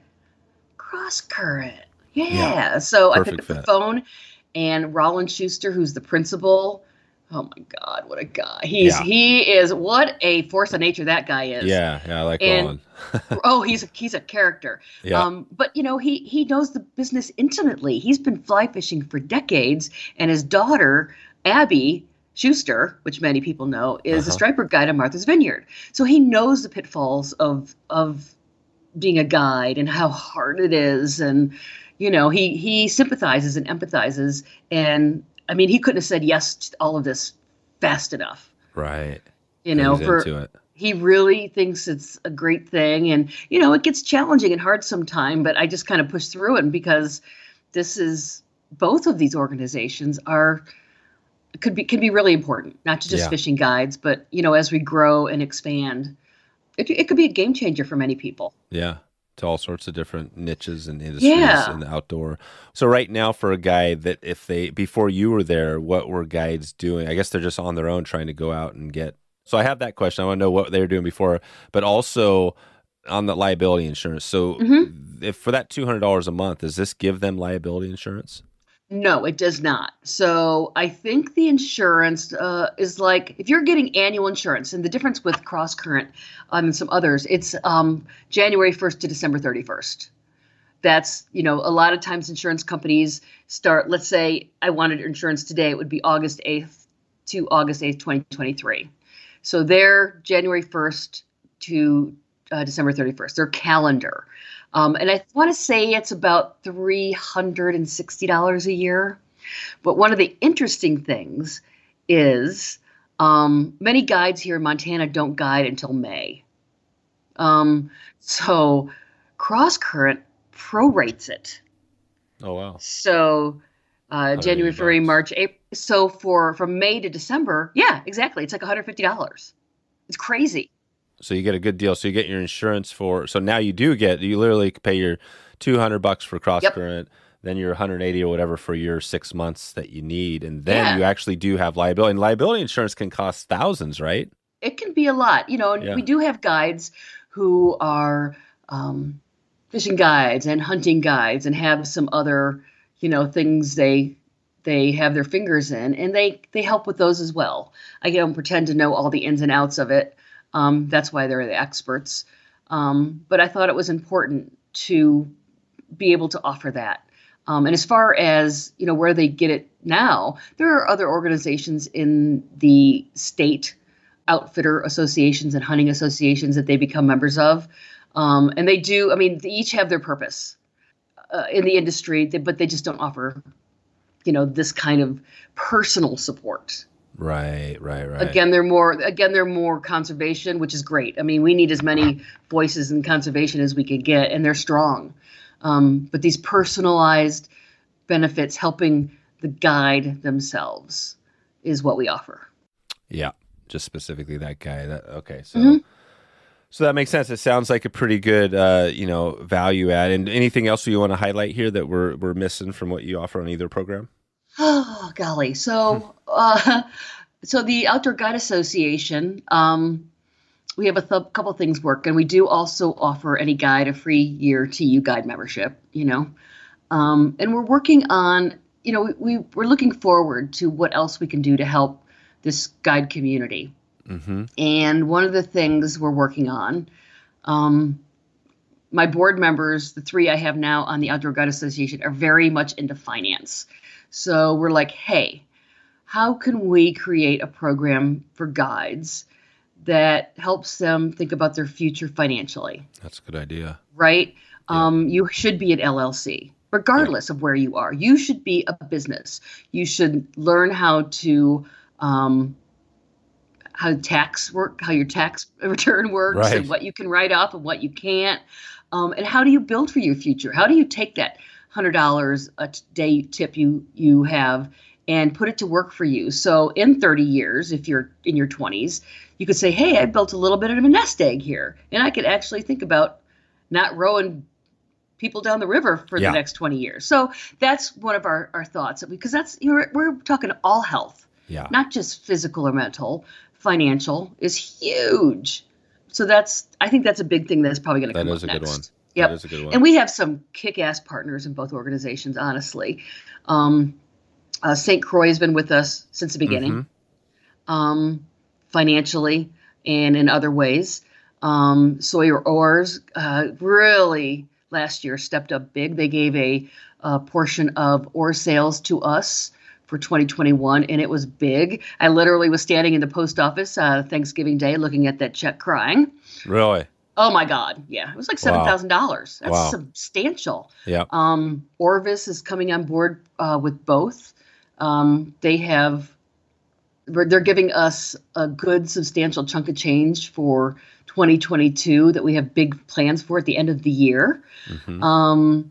Cross Current, yeah. yeah. So I picked up fit. the phone, and Roland Schuster, who's the principal, oh my God, what a guy! He's yeah. he is what a force of nature that guy is. Yeah, yeah, I like and, Roland. oh, he's a, he's a character. Yeah. Um, but you know, he he knows the business intimately. He's been fly fishing for decades, and his daughter Abby Schuster, which many people know, is uh-huh. a striper guide on Martha's Vineyard. So he knows the pitfalls of of being a guide and how hard it is, and you know, he he sympathizes and empathizes. And I mean, he couldn't have said yes to all of this fast enough. Right. You know, He's for into it. He really thinks it's a great thing, and you know, it gets challenging and hard sometime. But I just kind of push through it because this is both of these organizations are. could be can be really important, not to just yeah. fishing guides, but you know, as we grow and expand, it it could be a game changer for many people. Yeah, to all sorts of different niches and industries yeah. in the outdoor. So right now, for a guide that if they before you were there, what were guides doing? I guess they're just on their own trying to go out and get. So I have that question. I want to know what they were doing before, but also on the liability insurance. So mm-hmm. if for that two hundred dollars a month, does this give them liability insurance? No, it does not. So I think the insurance uh, is like if you're getting annual insurance, and the difference with Cross Current um, and some others, it's um, January first to December thirty-first. That's, you know, a lot of times insurance companies start, let's say I wanted insurance today, it would be August eighth to August eighth, twenty twenty-three. So they're January first to uh, December thirty-first, their calendar. Um, and I want to say it's about three hundred sixty dollars a year. But one of the interesting things is um, many guides here in Montana don't guide until May. Um, so Cross Current prorates it. Oh, wow. So uh, January, February, March, April. So for from May to December, yeah, exactly. It's like one hundred fifty dollars. It's crazy. So you get a good deal. So you get your insurance for, so now you do get, you literally pay your two hundred bucks for Cross yep. Current, then your one hundred eighty or whatever for your six months that you need. And then yeah. you actually do have liability. And liability insurance can cost thousands, right? It can be a lot, you know, and yeah. we do have guides who are um, fishing guides and hunting guides and have some other, you know, things they they have their fingers in, and they they help with those as well. I don't pretend to know all the ins and outs of it. Um, that's why they're the experts. Um, but I thought it was important to be able to offer that. Um, and as far as, you know, where they get it now, there are other organizations in the state outfitter associations and hunting associations that they become members of. Um, and they do, I mean, they each have their purpose uh, in the industry, but they just don't offer, you know, this kind of personal support. Right, right, right. Again, they're more, again, they're more conservation, which is great. I mean, we need as many voices in conservation as we can get, and they're strong. Um, but these personalized benefits, helping the guide themselves, is what we offer. Yeah, just specifically that guy. That, okay, so Mm-hmm. so that makes sense. It sounds like a pretty good, uh, you know, value add. And anything else you want to highlight here that we're we're missing from what you offer on either program? Oh, golly. So, uh, so the Outdoor Guide Association, um, we have a th- couple things work, and we do also offer any guide a free year to you guide membership, you know, um, and we're working on, you know, we, we, we're looking forward to what else we can do to help this guide community. Mm-hmm. And one of the things we're working on, um, my board members, the three I have now on the Outdoor Guide Association, are very much into finance. So we're like, hey, how can we create a program for guides that helps them think about their future financially? That's a good idea. Right? Yeah. Um, you should be an L L C, regardless yeah. of where you are. You should be a business. You should learn how to um, how tax work, how your tax return works, right. and what you can write off and what you can't. Um, and how do you build for your future? How do you take that one hundred dollars a day tip you you have and put it to work for you? So in thirty years, if you're in your twenties, you could say, hey, I built a little bit of a nest egg here. And I could actually think about not rowing people down the river for yeah. the next twenty years. So that's one of our, our thoughts, because that's, you know, we're talking all health, yeah. not just physical or mental. Financial is huge. So that's, I think that's a big thing that's probably going to come up next. That is a good one. Yep. That is a good one. And we have some kick-ass partners in both organizations, honestly. Um, uh, Saint Croix has been with us since the beginning, mm-hmm. um, financially and in other ways. Um, Sawyer Oars uh, really last year stepped up big. They gave a, a portion of oar sales to us for twenty twenty-one, and it was big. I literally was standing in the post office uh, Thanksgiving Day looking at that check crying. Really? Oh my God. Yeah. It was like seven thousand dollars. Wow. That's wow. substantial. Yeah. Um, Orvis is coming on board uh, with both. Um, they have, they're giving us a good substantial chunk of change for twenty twenty-two that we have big plans for at the end of the year. Mm-hmm. Um,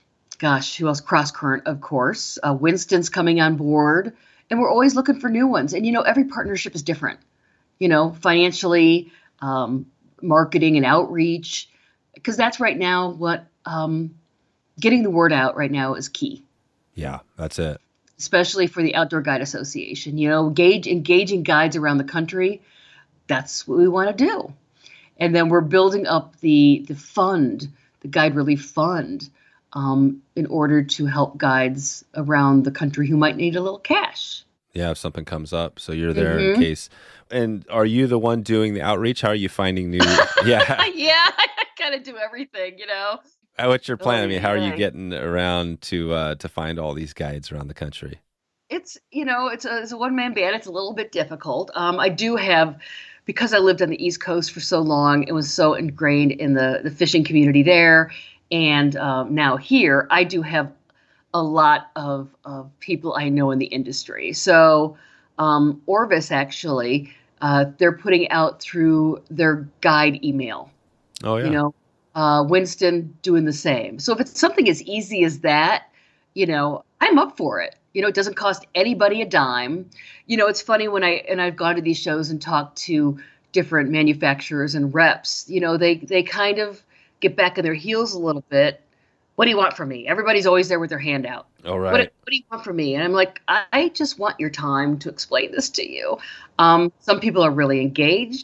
gosh, who else? Cross Current, of course. Uh, Winston's coming on board, and we're always looking for new ones. And, you know, every partnership is different, you know, financially, um, marketing and outreach, because that's right now what um, getting the word out right now is key. Yeah, that's it. Especially for the Outdoor Guide Association, you know, engage, engaging guides around the country. That's what we want to do. And then we're building up the the fund, the Guide Relief Fund, um, in order to help guides around the country who might need a little cash. Yeah, if something comes up, so you're there mm-hmm. in case. And are you the one doing the outreach? How are you finding new? yeah, yeah, I kind of do everything, you know. What's your plan? Oh, I mean, how yeah. are you getting around to uh, to find all these guides around the country? It's, you know, it's a, it's a one-man band. It's a little bit difficult. Um, I do have, because I lived on the East Coast for so long, it was so ingrained in the, the fishing community there. And um, now here, I do have a lot of, of people I know in the industry. So um, Orvis, actually, uh, they're putting out through their guide email. Oh, yeah. You know, uh, Winston doing the same. So if it's something as easy as that, you know, I'm up for it. You know, it doesn't cost anybody a dime. You know, it's funny when I, and I've gone to these shows and talked to different manufacturers and reps, you know, they, they kind of get back on their heels a little bit. What do you want from me? Everybody's always there with their hand out. All right. What, what do you want from me? And I'm like, I just want your time to explain this to you. Um, some people are really engaged.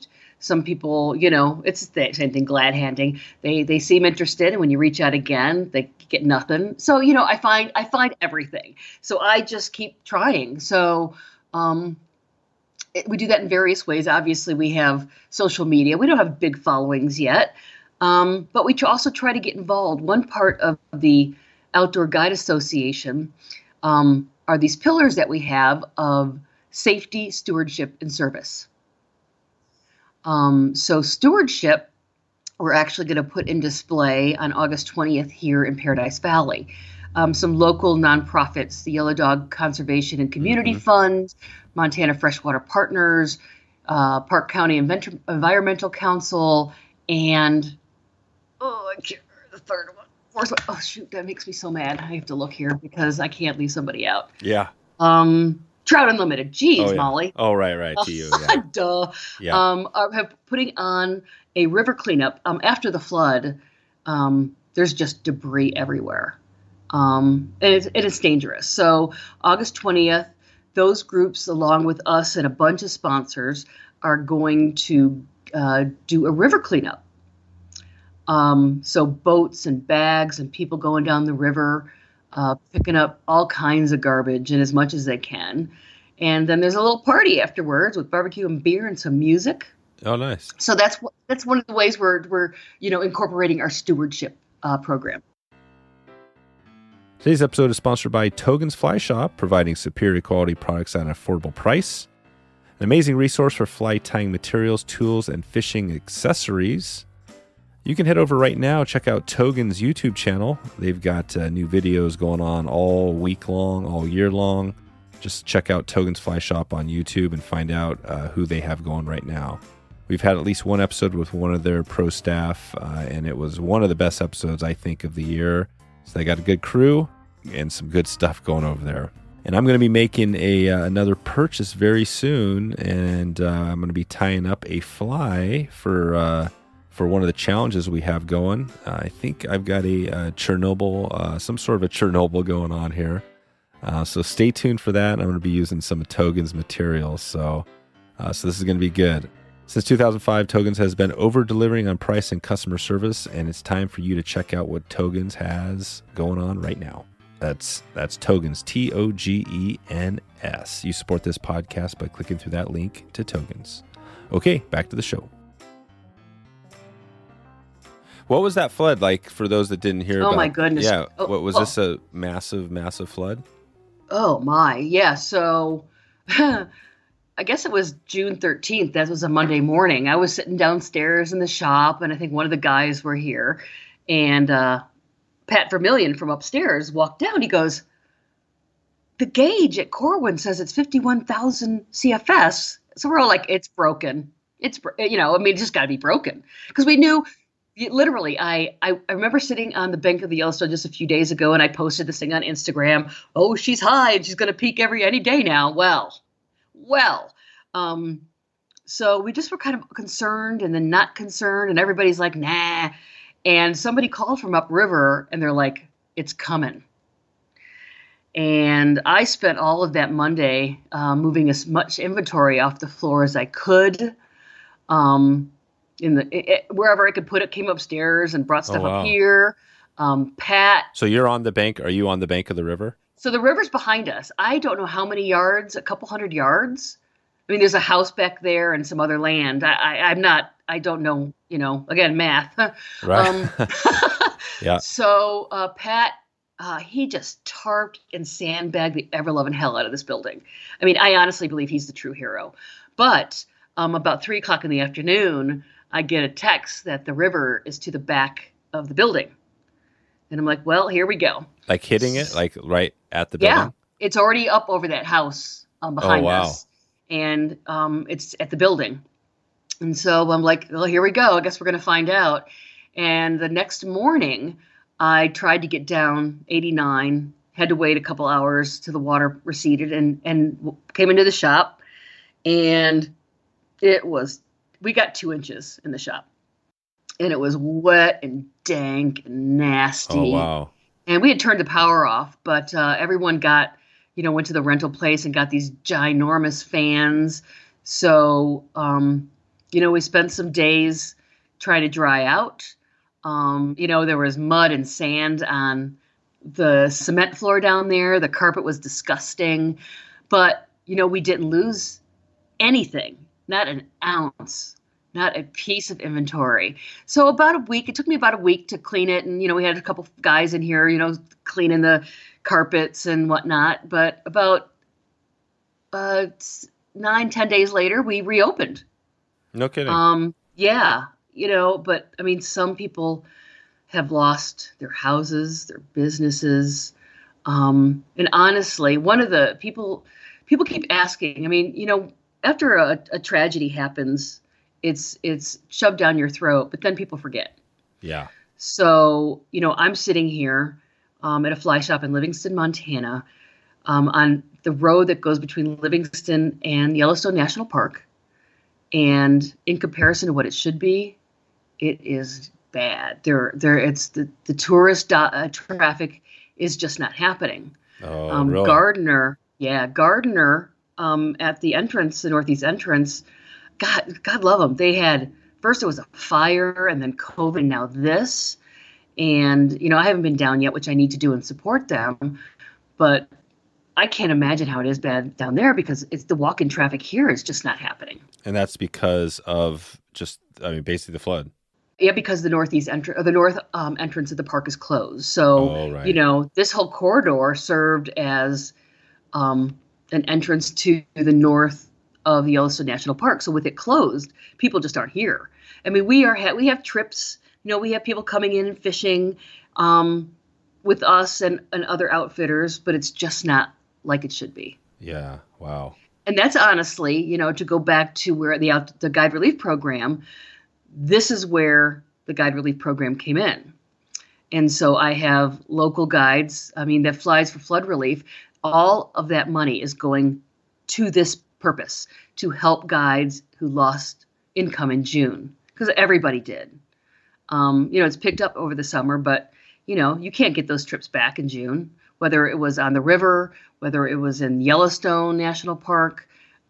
Some people, you know, it's the same thing, glad handing. They they seem interested, and when you reach out again, they get nothing. So, you know, I find I find everything. So I just keep trying. So um, it, we do that in various ways. Obviously, we have social media. We don't have big followings yet, um, but we tr- also try to get involved. One part of the Outdoor Guide Association um, are these pillars that we have of safety, stewardship, and service. Um, so stewardship, we're actually going to put in display on August twentieth here in Paradise Valley. Um, some local nonprofits, the Yellow Dog Conservation and Community mm-hmm. Fund, Montana Freshwater Partners, uh, Park County Invent- Environmental Council, and oh, I can't remember the third one. Fourth one. Oh, shoot, that makes me so mad. I have to look here because I can't leave somebody out. Yeah. Um, Trout Unlimited. Jeez, oh, yeah. Molly. Oh, right, right. To you. Yeah. Duh. Yeah. Um, are have putting on a river cleanup. Um, after the flood, um, there's just debris everywhere. Um, and it's, it is dangerous. So August twentieth, those groups, along with us and a bunch of sponsors, are going to uh, do a river cleanup. Um, so boats and bags and people going down the river, Uh, picking up all kinds of garbage and as much as they can. And then there's a little party afterwards with barbecue and beer and some music. Oh, nice. So that's that's one of the ways we're, we're you know, incorporating our stewardship uh, program. Today's episode is sponsored by Togen's Fly Shop, providing superior quality products at an affordable price. An amazing resource for fly tying materials, tools, and fishing accessories. You can head over right now, check out Togen's YouTube channel. They've got uh, new videos going on all week long, all year long. Just check out Togen's Fly Shop on YouTube and find out uh, who they have going right now. We've had at least one episode with one of their pro staff, uh, and it was one of the best episodes, I think, of the year. So they got a good crew and some good stuff going over there. And I'm going to be making a uh, another purchase very soon, and uh, I'm going to be tying up a fly for... Uh, for one of the challenges we have going. Uh, I think I've got a, a Chernobyl, uh, some sort of a Chernobyl going on here. Uh, so stay tuned for that. I'm going to be using some of Togen's materials. So, uh, so this is going to be good. Since two thousand five, Togen's has been over-delivering on price and customer service, and it's time for you to check out what Togen's has going on right now. That's that's Togen's, T O G E N S. You support this podcast by clicking through that link to Togen's. Okay, back to the show. What was that flood like for those that didn't hear oh about? Oh, my goodness. Yeah. Oh, what was oh. this a massive, massive flood? Oh, my. Yeah. So I guess it was June thirteenth. That was a Monday morning. I was sitting downstairs in the shop, and I think one of the guys were here. And uh, Pat Vermillion from upstairs walked down. He goes, the gauge at Corwin says it's fifty-one thousand C F S. So we're all like, it's broken. It's, you know, I mean, it's just got to be broken. Because we knew... Literally, I, I I remember sitting on the bank of the Yellowstone just a few days ago, and I posted this thing on Instagram. Oh, she's high, and she's going to peak every any day now. Well, well. Um, so we just were kind of concerned and then not concerned, and everybody's like, nah. And somebody called from upriver, and they're like, it's coming. And I spent all of that Monday uh, moving as much inventory off the floor as I could. Um In the it, wherever I could put it, came upstairs and brought stuff oh, wow. up here. Um, Pat. So you're on the bank. Are you on the bank of the river? So the river's behind us. I don't know how many yards, a couple hundred yards. I mean, there's a house back there and some other land. I, I, I'm not. I don't know. You know, again, math. Right. Um, yeah. So uh, Pat, uh, he just tarped and sandbagged the ever-loving hell out of this building. I mean, I honestly believe he's the true hero. But um, about three o'clock in the afternoon, I get a text that the river is to the back of the building. And I'm like, well, here we go. Like hitting it? Like right at the building? Yeah. It's already up over that house um, behind oh, wow. us. And um, it's at the building. And so I'm like, well, here we go. I guess we're going to find out. And the next morning, I tried to get down eighty-nine, had to wait a couple hours till the water receded, and, and came into the shop. And it was... We got two inches in the shop, and it was wet and dank and nasty. Oh, wow. And we had turned the power off, but uh, everyone got, you know, went to the rental place and got these ginormous fans. So um, you know, we spent some days trying to dry out. Um, you know, there was mud and sand on the cement floor down there. The carpet was disgusting. But, you know, we didn't lose anything, not an ounce, not a piece of inventory. So about a week, it took me about a week to clean it. And, you know, we had a couple guys in here, you know, cleaning the carpets and whatnot. But about uh, nine, ten days later, we reopened. No kidding. Um, yeah, you know, but I mean, some people have lost their houses, their businesses. Um, and honestly, one of the people, people keep asking, I mean, you know, after a, a tragedy happens, it's, it's shoved down your throat, but then people forget. Yeah. So, you know, I'm sitting here, um, at a fly shop in Livingston, Montana, um, on the road that goes between Livingston and Yellowstone National Park. And in comparison to what it should be, it is bad. There, there. It's the the tourist do- uh, traffic is just not happening. Oh, um, really? Gardner, yeah, Gardner, um, at the entrance, the northeast entrance. God, God love them. They had first it was a fire, and then COVID, and now this. And you know, I haven't been down yet, which I need to do and support them, but I can't imagine how it is bad down there because it's the walk-in traffic here is just not happening. And that's because of just, I mean, basically the flood. Yeah, because the northeast entrance or the north um, entrance of the park is closed. So, Oh, right. you know, this whole corridor served as um, an entrance to the north of the Yellowstone National Park. So with it closed, people just aren't here. I mean, we are ha- we have trips. You know, we have people coming in and fishing um, with us and, and other outfitters, but it's just not like it should be. Yeah. Wow. And that's honestly, you know, to go back to where the out, the guide relief program, this is where the guide relief program came in. And so I have local guides, I mean, that flies for flood relief. All of that money is going to this purpose, to help guides who lost income in June, because everybody did. Um, you know, it's picked up over the summer, but, you know, you can't get those trips back in June, whether it was on the river, whether it was in Yellowstone National Park.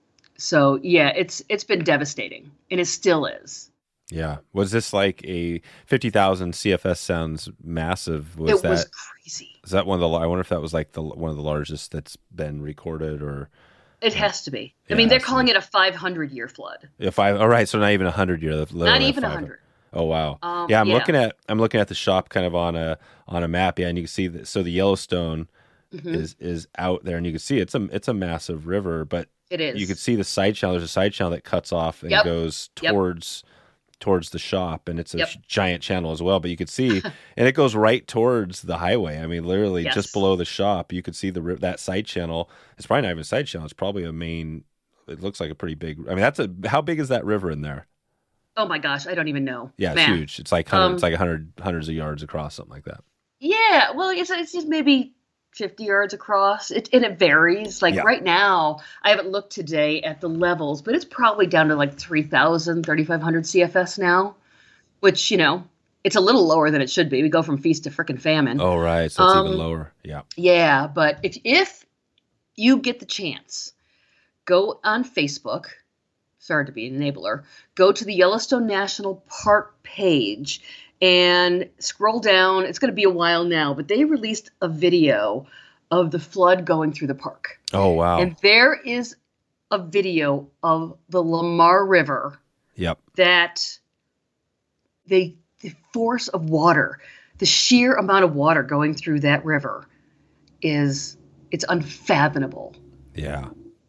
So, yeah, it's it's been devastating, and it still is. Yeah. Was this like a fifty thousand C F S sounds massive? Was it that, was crazy. Is that one of the, I wonder if that was like the one of the largest that's been recorded or? It has to be. Yeah, I mean, it they're has to calling be. it a five hundred year flood. If I, all right. So not even a hundred year. Not even a hundred. Oh, wow. Um, yeah. I'm yeah. looking at, I'm looking at the shop kind of on a, on a map. Yeah. And you can see that. So the Yellowstone Mhm. is, is out there and you can see it's a, it's a massive river, but It is. you can see the side channel. There's a side channel that cuts off and Yep. goes Yep. towards towards the shop, and it's a Yep. giant channel as well. But you could see, and it goes right towards the highway. I mean, literally Yes. just below the shop, you could see the ri- that side channel. It's probably not even a side channel. It's probably a main. It looks like a pretty big. I mean, that's a how big is that river in there? Oh my gosh, I don't even know. Yeah, it's Man. huge. It's like hundred, Um, it's like hundred hundreds of yards across, something like that. Yeah, well, it's it's just maybe fifty yards across. It and it varies. Like Yeah. right now, I haven't looked today at the levels, but it's probably down to like three thousand, thirty-five hundred C F S now, which, you know, it's a little lower than it should be. We go from feast to frickin' famine. Oh, right. So it's Um, even lower. Yeah. Yeah, but if if you get the chance, go on Facebook. Sorry to be an enabler. Go to the Yellowstone National Park page and scroll down. It's going to be a while now, but they released a video of the flood going through the park. Oh, wow. And there is a video of the Lamar River Yep. that the, the force of water, the sheer amount of water going through that river is, it's unfathomable. Yeah.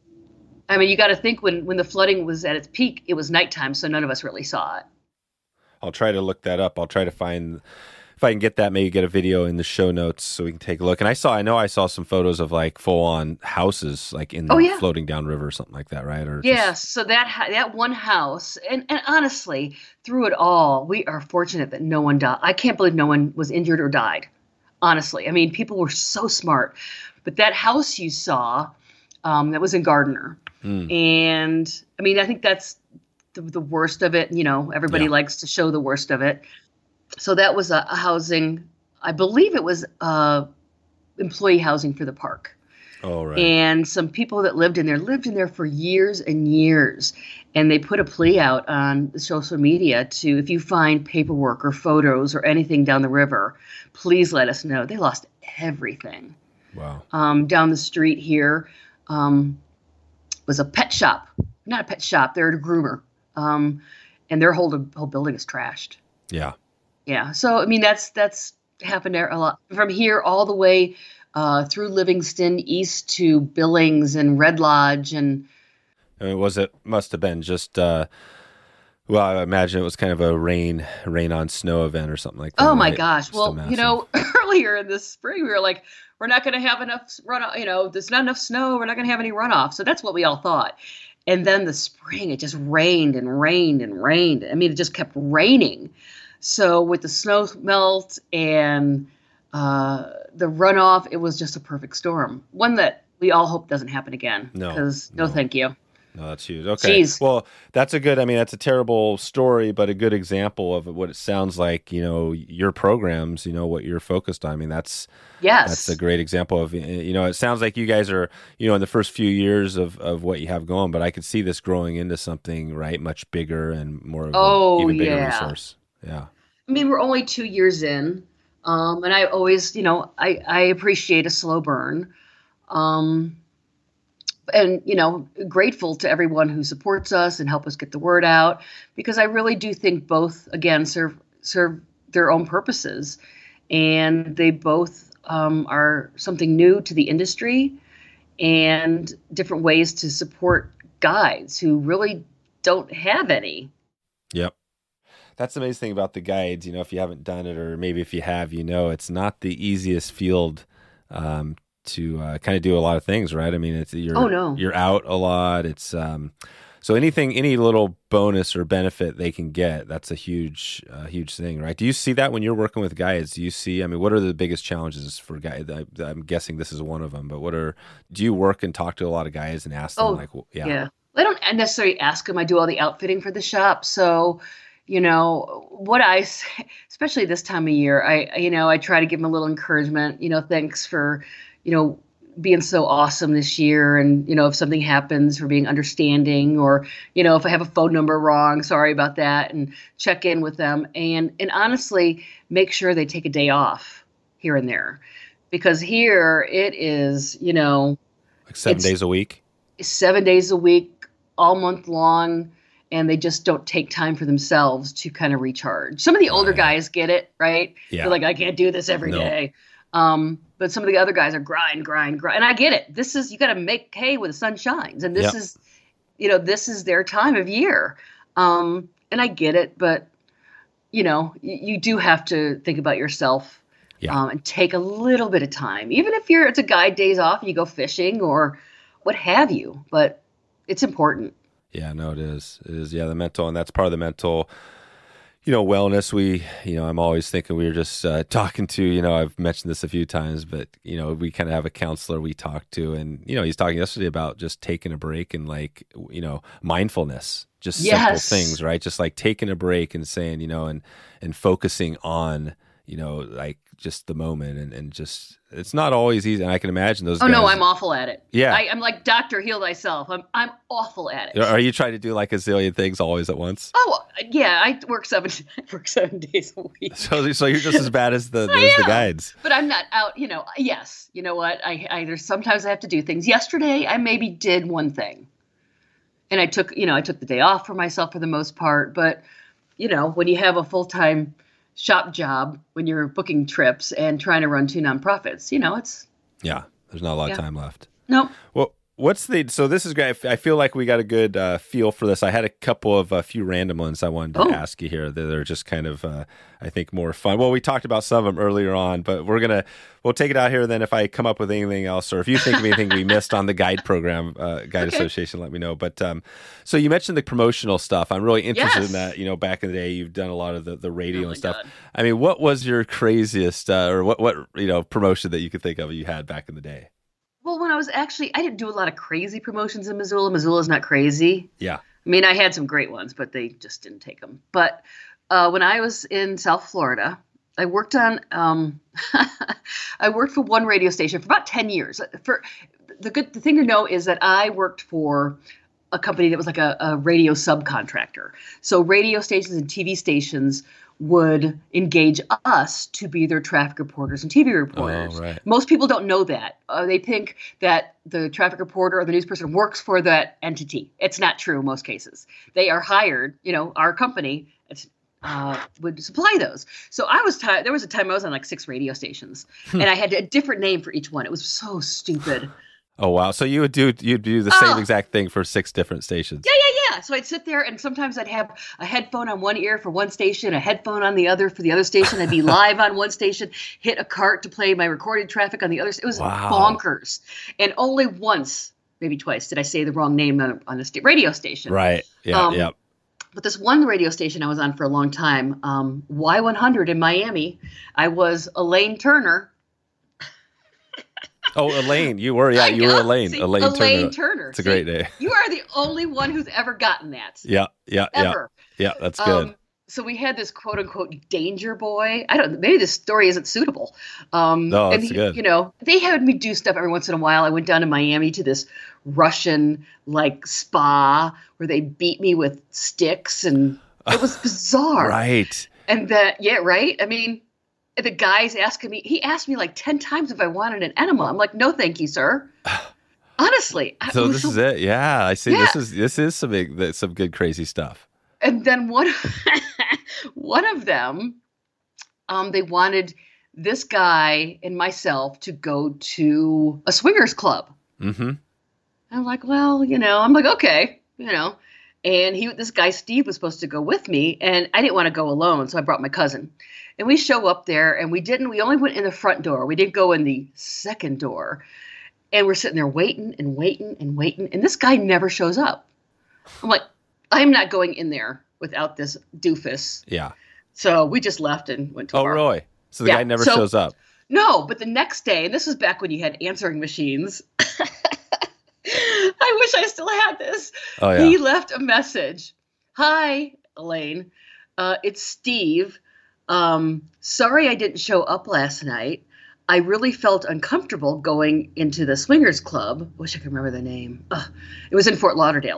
I mean, you got to think when, when the flooding was at its peak, it was nighttime, so none of us really saw it. I'll try to look that up. I'll try to find if I can get that, maybe get a video in the show notes so we can take a look. And I saw, I know I saw some photos of like full on houses, like in the Oh, yeah. floating down river or something like that, right? Or Yeah, just- so that ha- that one house, and, and honestly, through it all, we are fortunate that no one died. I can't believe no one was injured or died. Honestly, I mean, people were so smart. But that house you saw, um, that was in Gardner, Mm. and I mean, I think that's the, the worst of it. You know, everybody Yeah. likes to show the worst of it. So that was a, a housing. I believe it was uh, employee housing for the park. Oh, right. And some people that lived in there lived in there for years and years. And they put a plea out on social media to, if you find paperwork or photos or anything down the river, please let us know. They lost everything. Wow. Um, down the street here um, was a pet shop. Not a pet shop. They're a groomer. Um, and their whole, whole building is trashed. Yeah. Yeah. So, I mean, that's that's happened there a lot. From here all the way uh, through Livingston, east to Billings and Red Lodge. And I mean, was it, must have been just, uh, well, I imagine it was kind of a rain, rain on snow event or something like that. oh, my right? gosh. Just a Well, massive- you know, earlier in the spring, we were like, we're not going to have enough runoff. You know, there's not enough snow. We're not going to have any runoff. So that's what we all thought. And then the spring, it just rained and rained and rained. I mean, it just kept raining. So with the snow melt and uh, the runoff, it was just a perfect storm. One that we all hope doesn't happen again. No, Because no, no. thank you. No, that's huge. Okay. Jeez. Well, that's a good, I mean, that's a terrible story, but a good example of what it sounds like, you know, your programs, you know, what you're focused on. I mean, that's, Yes. that's a great example of, you know, it sounds like you guys are, you know, in the first few years of, of what you have going, but I could see this growing into something, right, much bigger and more of Oh, an even bigger yeah. resource. Yeah. I mean, we're only two years in. Um, and I always, you know, I, I appreciate a slow burn. Um, and, you know, grateful to everyone who supports us and help us get the word out, because I really do think both, again, serve serve their own purposes. And they both um, are something new to the industry and different ways to support guides who really don't have any. Yep. That's the amazing thing about the guides. You know, if you haven't done it, or maybe if you have, you know, it's not the easiest field um, to uh, kind of do a lot of things, right? I mean, it's you're Oh, no. you're out a lot. It's um, so anything, any little bonus or benefit they can get, that's a huge, uh, huge thing, right? Do you see that when you're working with guides? Do you see? I mean, what are the biggest challenges for guides? I, I'm guessing this is one of them, but what are? Do you work and talk to a lot of guys and ask them, Oh, like, well, yeah, Yeah. I don't necessarily ask them. I do all the outfitting for the shop. So, you know, what I, s- especially this time of year, I, I- you know, I try to give them a little encouragement, you know, thanks for, you know, being so awesome this year. And, you know, if something happens, for being understanding, or, you know, if I have a phone number wrong, sorry about that, and check in with them. And, and honestly, make sure they take a day off here and there, because here it is, you know, like seven it's- days a week. seven days a week, all month long, and they just don't take time for themselves to kind of recharge. Some of the older Right. guys get it, right? Yeah. They're like, I can't do this every No. day. Um, but some of the other guys are grind, grind, grind. And I get it. This is, you got to make hay when the sun shines. And this Yep. is, you know, this is their time of year. Um, and I get it, but, you know, you, you do have to think about yourself. Yeah. Um, and take a little bit of time, even if you're, it's a guide days off, you go fishing or what have you, but it's important. Yeah, no, it is. It is. Yeah, the mental, and that's part of the mental, you know, wellness. We, you know, I'm always thinking we were just uh, talking to, you know, I've mentioned this a few times, but, you know, we kind of have a counselor we talk to, and, you know, he's talking yesterday about just taking a break and, like, you know, mindfulness, just simple Yes. things, right? Just like taking a break and saying, you know, and, and focusing on, you know, like just the moment, and, and just, it's not always easy. And I can imagine those Oh guys. no, I'm awful at it. Yeah. I, I'm like, doctor, heal thyself. I'm I'm awful at it. Are you trying to do like a zillion things always at once? Oh yeah, I work seven I work seven days a week. So, so you're just as bad as the, I as the am. guides. But I'm not out. You know, yes. You know what? I, I there's sometimes I have to do things. Yesterday, I maybe did one thing, and I took you know I took the day off for myself for the most part. But you know, when you have a full time shop job, when you're booking trips and trying to run two nonprofits, you know, it's Yeah, there's not a lot Yeah. of time left. no. Well, what's the, so this is great. I feel like we got a good uh, feel for this. I had a couple of a uh, few random ones I wanted to Oh. ask you here that are just kind of, uh, I think, more fun. Well, we talked about some of them earlier on, but we're going to, we'll take it out here. Then if I come up with anything else, or if you think of anything we missed on the guide program, uh, Guide Okay. Association, let me know. But um, so you mentioned the promotional stuff. I'm really interested Yes. in that. You know, back in the day, you've done a lot of the, the radio Oh my and stuff. God. I mean, what was your craziest uh, or what, what, you know, promotion that you could think of you had back in the day? Well, when I was actually, I didn't do a lot of crazy promotions in Missoula. Missoula's not crazy. Yeah. I mean, I had some great ones, but they just didn't take them. But uh, when I was in South Florida, I worked on, um, I worked for one radio station for about ten years. For the good the thing to know is that I worked for a company that was like a, a radio subcontractor. So radio stations and T V stations would engage us to be their traffic reporters and T V reporters. Oh, right. Most people don't know that. Uh, they think that the traffic reporter or the news person works for that entity. It's not true in most cases. They are hired, you know, our company uh, would supply those. So I was, t- there was a time I was on like six radio stations and I had a different name for each one. It was so stupid. Oh, wow. So you would do, you'd do the Oh. same exact thing for six different stations. Yeah, yeah, yeah. So I'd sit there and sometimes I'd have a headphone on one ear for one station, a headphone on the other for the other station. I'd be live on one station, hit a cart to play my recorded traffic on the other. It was Wow. bonkers. And only once, maybe twice, did I say the wrong name on, on a sta- radio station. Right. Yeah. Um, yeah. But this one radio station I was on for a long time, um, Y one hundred in Miami, I was Elaine Turner. Oh, Elaine. You were, yeah, I you know. were Elaine. See, Elaine, Elaine Turner. Turner. It's a See, great name. You are the only one who's ever gotten that. Yeah. Yeah. Ever. Yeah. Yeah. That's good. Um, so we had this quote unquote danger boy. I don't maybe this story isn't suitable. Um, No, and that's he- good. You know, they had me do stuff every once in a while. I went down to Miami to this Russian like spa where they beat me with sticks and it was bizarre. Right. And that, yeah, right. I mean, the guy's asking me, he asked me like ten times if I wanted an enema. I'm like, no, thank you, sir. Honestly. I- So it was this so is it. Yeah. I see. Yeah. This is, this is some big, some good, crazy stuff. And then one, one of them, um, they wanted this guy and myself to go to a swingers club. Mm-hmm. I'm like, well, you know, I'm like, okay, you know. And he, this guy Steve was supposed to go with me, and I didn't want to go alone, so I brought my cousin. And we show up there, and we didn't. We only went in the front door. We didn't go in the second door. And we're sitting there waiting and waiting and waiting, and this guy never shows up. I'm like, I'm not going in there without this doofus. Yeah. So we just left and went to Oh, our- Roy. So the Yeah, guy never so- shows up. No, but the next day, and this was back when you had answering machines. I wish I still had this. Oh, yeah. He left a message. Hi, Elaine. Uh, it's Steve. Um, sorry I didn't show up last night. I really felt uncomfortable going into the swingers club. Wish I could remember the name. Ugh. It was in Fort Lauderdale.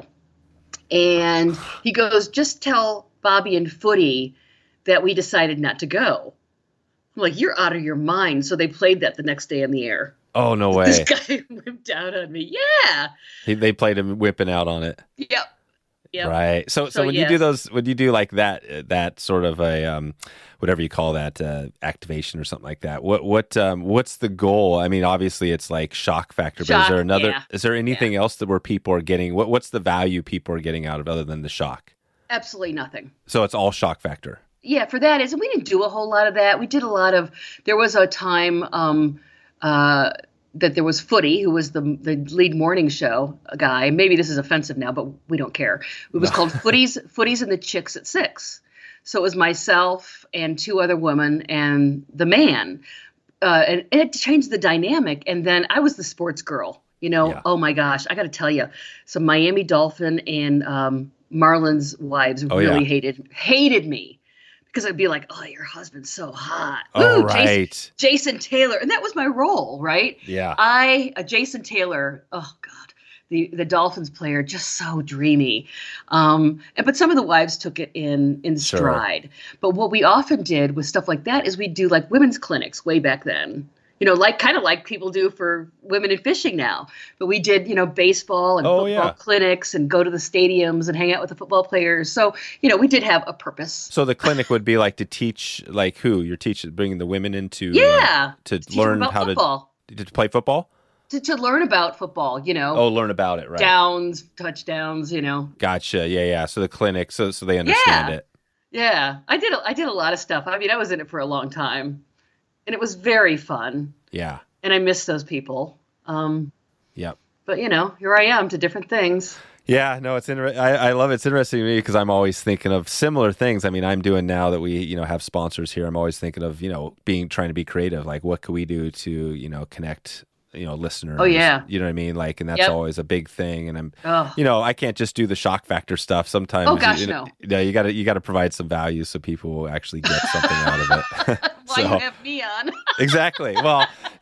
And he goes, just tell Bobby and Footy that we decided not to go. I'm like, you're out of your mind. So they played that the next day on the air. Oh, no This way. guy whipped out on me. Yeah. He, they played him whipping out on it. Yep. Yep. Right. So, so, So, when you do yes. those, when you do like that, that sort of a, um, whatever you call that, uh, activation or something like that, what, what, um, what's the goal? I mean, obviously it's like shock factor, but is Shock, there another, yeah. is there anything else that where people are getting, what, what's the value people are getting out of other than the shock? Absolutely nothing. So it's all shock factor. Yeah, for that is, and we didn't do a whole lot of that. We did a lot of, there was a time um, uh, that there was Footy, who was the the lead morning show guy. Maybe this is offensive now, but we don't care. It was called Footies, Footies and the Chicks at Six. So it was myself and two other women and the man. Uh, and, and it changed the dynamic. And then I was the sports girl. You know, Yeah. oh my gosh, I got to tell you, so Miami Dolphin and um, Marlins wives Oh, really yeah. hated hated me. Because I'd be like, oh, your husband's so hot. Oh, Ooh, Jason, right. Jason Taylor. And that was my role, right? Yeah. I, uh, Jason Taylor, oh, God, the, the Dolphins player, just so dreamy. Um, and, but some of the wives took it in, in Sure. stride. But what we often did with stuff like that is we'd do like women's clinics way back then. You know, like kind of like people do for women in fishing now. But we did, you know, baseball and Oh, football yeah. clinics and go to the stadiums and hang out with the football players. So, you know, we did have a purpose. So the clinic would be like to teach, like who you're teaching, bringing the women into, uh, Yeah. to Teach them learn about how football. to, to play football. To, to learn about football, you know, Oh, learn about it. Right. downs, touchdowns, you know. Gotcha. Yeah. Yeah. So the clinic, so, so they understand Yeah. it. Yeah, I did. A, I did a lot of stuff. I mean, I was in it for a long time, and it was very fun. Yeah. And I miss those people. Um, Yep. but you know, here I am to different things. Yeah, no, it's inter- I, I love it. It's interesting to me because I'm always thinking of similar things. I mean, I'm doing now that we, you know, have sponsors here. I'm always thinking of, you know, being trying to be creative. Like, what could we do to, you know, connect, you know, listeners? Oh, yeah. You know what I mean? Like, and that's Yep. always a big thing. And I'm, Oh, you know, I can't just do the shock factor stuff. Sometimes, Oh, gosh, you, no. Yeah, you got to you got to provide some value so people will actually get something out of it. why So- you have me on? Exactly. Well,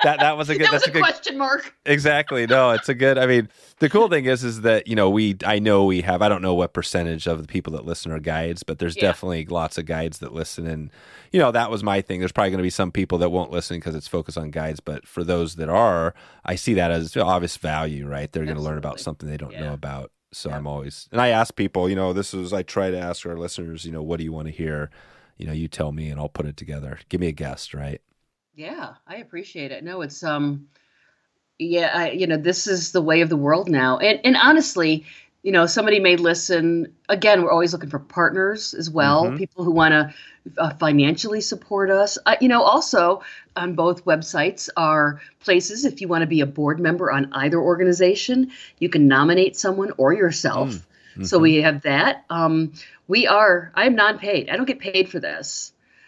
that that was a good. that was that's a, a good question mark. Exactly. No, it's a good. I mean, the cool thing is, is that you know we. I know we have. I don't know what percentage of the people that listen are guides, but there's Yeah. definitely lots of guides that listen. And you know that was my thing. There's probably going to be some people that won't listen because it's focused on guides, but for those that are, I see that as obvious value. Right? They're going to learn about Absolutely. something they don't Yeah. know about. So Yeah. I'm always, and I ask people. You know, this is I try to ask our listeners. You know, what do you want to hear? You know, you tell me, and I'll put it together. Give me a guest, right? Yeah, I appreciate it. No, it's um yeah, I, you know, this is the way of the world now. And and honestly, you know, somebody may listen. Again, we're always looking for partners as well, Mhm. people who want to uh, financially support us. Uh, you know, also on both websites are places if you want to be a board member on either organization, you can nominate someone or yourself. Mm. So Mhm. we have that. Um, we are. I'm non-paid. I don't get paid for this.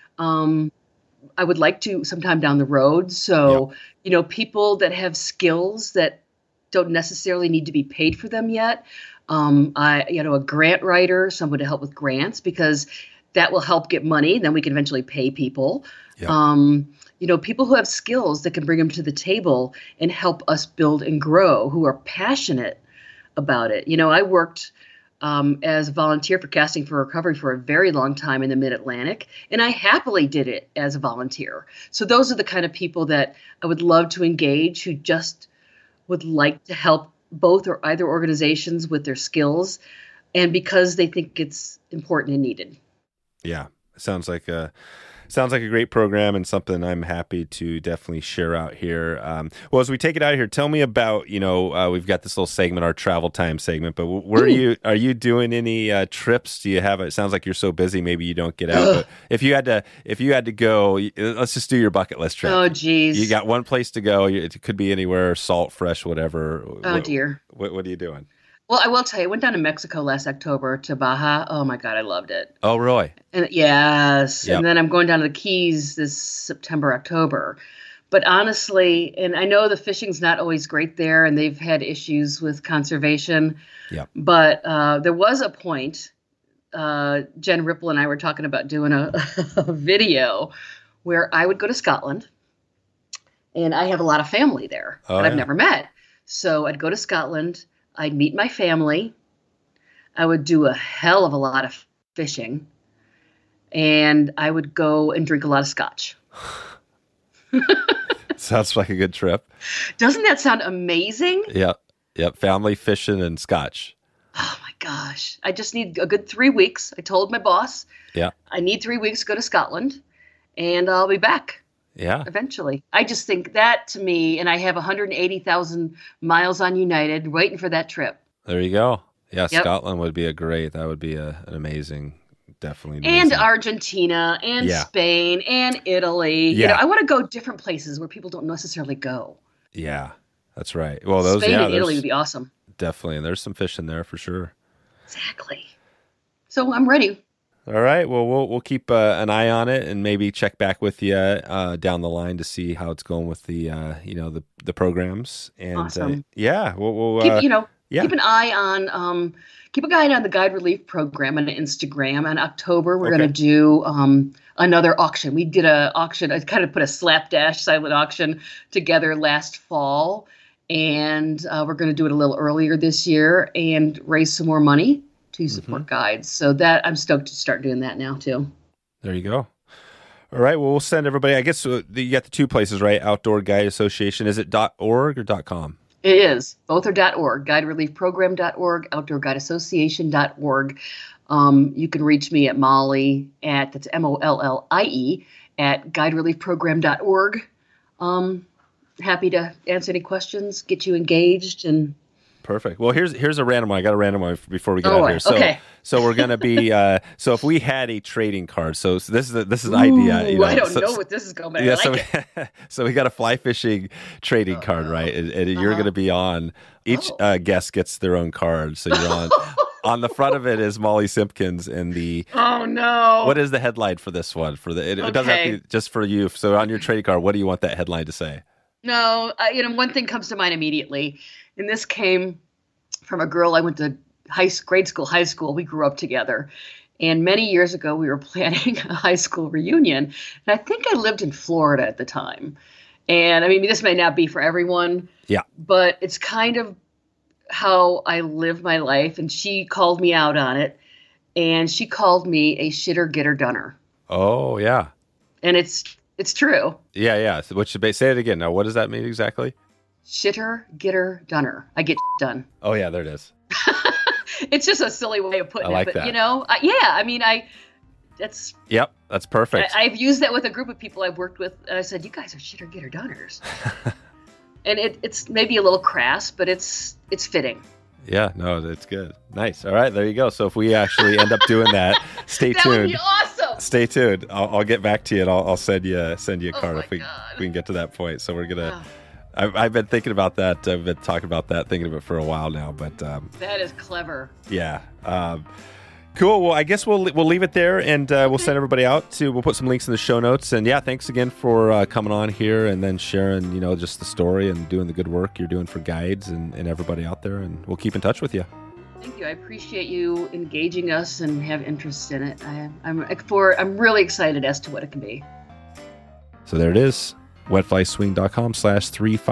Um, I would like to sometime down the road. So, you know, people that have skills that don't necessarily need to be paid for them yet. Um, I, you know, a grant writer, someone to help with grants, because that will help get money. Then we can eventually pay people. Yep. Um, you know, people who have skills that can bring them to the table and help us build and grow, who are passionate about it. You know, I worked um, as a volunteer for Casting for Recovery for a very long time in the Mid-Atlantic, and I happily did it as a volunteer. So those are the kind of people that I would love to engage, who just would like to help both or either organizations with their skills, and because they think it's important and needed. Yeah, sounds like a sounds like a great program and something I'm happy to definitely share out here. Um, well, as we take it out of here, tell me about you know uh, we've got this little segment, our travel time segment. But where are you are you doing any uh, trips? Do you have? It sounds like you're so busy, maybe you don't get out. But if you had to, if you had to go, let's just do your bucket list trip. Oh, geez. You got one place to go. It could be anywhere, salt, fresh, whatever. Oh, what, dear. What, what are you doing? Well, I will tell you, I went down to Mexico last October to Baja. Oh, my God, I loved it. Oh, Roy. And yes. Yep. And then I'm going down to the Keys this September, October. But honestly, and I know the fishing's not always great there, and they've had issues with conservation. Yep. But uh, there was a point, uh, Jen Ripple and I were talking about doing a, a video where I would go to Scotland, and I have a lot of family there Oh, that I've yeah. never met. So I'd go to Scotland, I'd meet my family, I would do a hell of a lot of fishing, and I would go and drink a lot of scotch. Sounds like a good trip. Doesn't that sound amazing? Yep. Yep. Family fishing and scotch. Oh my gosh. I just need a good three weeks. I told my boss, Yeah. I need three weeks to go to Scotland, and I'll be back Yeah. eventually. I just think that to me, and I have one hundred eighty thousand miles on United waiting for that trip. There you go. Yeah. Yep. Scotland would be a great, that would be a, an amazing, definitely. An And amazing- Argentina and Yeah. Spain and Italy. You Yeah. know, I want to go different places where people don't necessarily go. Yeah. That's right. Well, those, Spain yeah, and Italy there's would be awesome. definitely, and there's some fish in there for sure. Exactly. So I'm ready. All right. Well, we'll we'll keep uh, an eye on it and maybe check back with you uh, down the line to see how it's going with the uh, you know the the programs. And uh, Awesome. yeah, we'll, we'll Keep, uh, you know, yeah. keep an eye on um, keep an eye on the Guide Relief program on Instagram. In October, we're Okay. going to do um, another auction. We did a auction. I kind of put a slapdash silent auction together last fall, and uh, we're going to do it a little earlier this year and raise some more money to support Mm-hmm. guides. So that I'm stoked to start doing that now too. There you go. All right. Well, we'll send everybody. I guess uh, you got the two places, right? Outdoor Guide Association. Is it .org or .com? It is. Both are .org, guide relief program dot org, outdoor guide association dot org. Um, you can reach me at Molly at, that's M O L L I E, at guide relief program dot org. Um, happy to answer any questions, get you engaged, and Perfect. Well, here's here's a random one. I got a random one before we get Oh, out of here. So, okay. so we're gonna be. Uh, so if we had a trading card, so, so this is a, this is an idea. You Ooh, know, I don't so, know what this is going, but Yeah, I like so it. we, so we got a fly fishing trading card, right? And, and you're Uh-huh. going to be on. Each Oh. uh, guest gets their own card, so you're on. On the front of it is Molly Simpkins, and the Oh, no. what is the headline for this one? For the it, it doesn't have to Okay. be just for you. So on your trading card, what do you want that headline to say? No, I, you know, one thing comes to mind immediately, and this came from a girl I went to high grade school, high school. We grew up together, and many years ago we were planning a high school reunion, and I think I lived in Florida at the time. And I mean, this may not be for everyone. Yeah. But it's kind of how I live my life. And she called me out on it. And she called me a shitter, getter, dunner. Oh, yeah. And it's it's true. Yeah, yeah. So what should they say it again? Now, what does that mean exactly? Shitter, getter, dunner. I get done. Oh, yeah, there it is. It's just a silly way of putting I like it. But, that. you know, I, yeah, I mean, I, that's. Yep, that's perfect. I, I've used that with a group of people I've worked with. And I said, you guys are shitter, getter, dunners. And it, it's maybe a little crass, but it's it's fitting. Yeah, no, it's good. Nice. All right, there you go. So if we actually end up doing that, stay that tuned. That would be awesome. Stay tuned. I'll, I'll get back to you, and I'll, I'll send you send you a Oh card my if we God. we can get to that point. So we're gonna. Oh. I've, I've been thinking about that. I've been talking about that, thinking of it for a while now. But um, that is clever. yeah, um, cool. Well, I guess we'll we'll leave it there, and uh, we'll send everybody out to. We'll put some links in the show notes. And yeah, thanks again for uh, coming on here and then sharing, you know, just the story and doing the good work you're doing for guides and, and everybody out there. And we'll keep in touch with you. Thank you. I appreciate you engaging us and have interest in it. I, I'm for. I'm really excited as to what it can be. So there it is. wetflyswing.com slash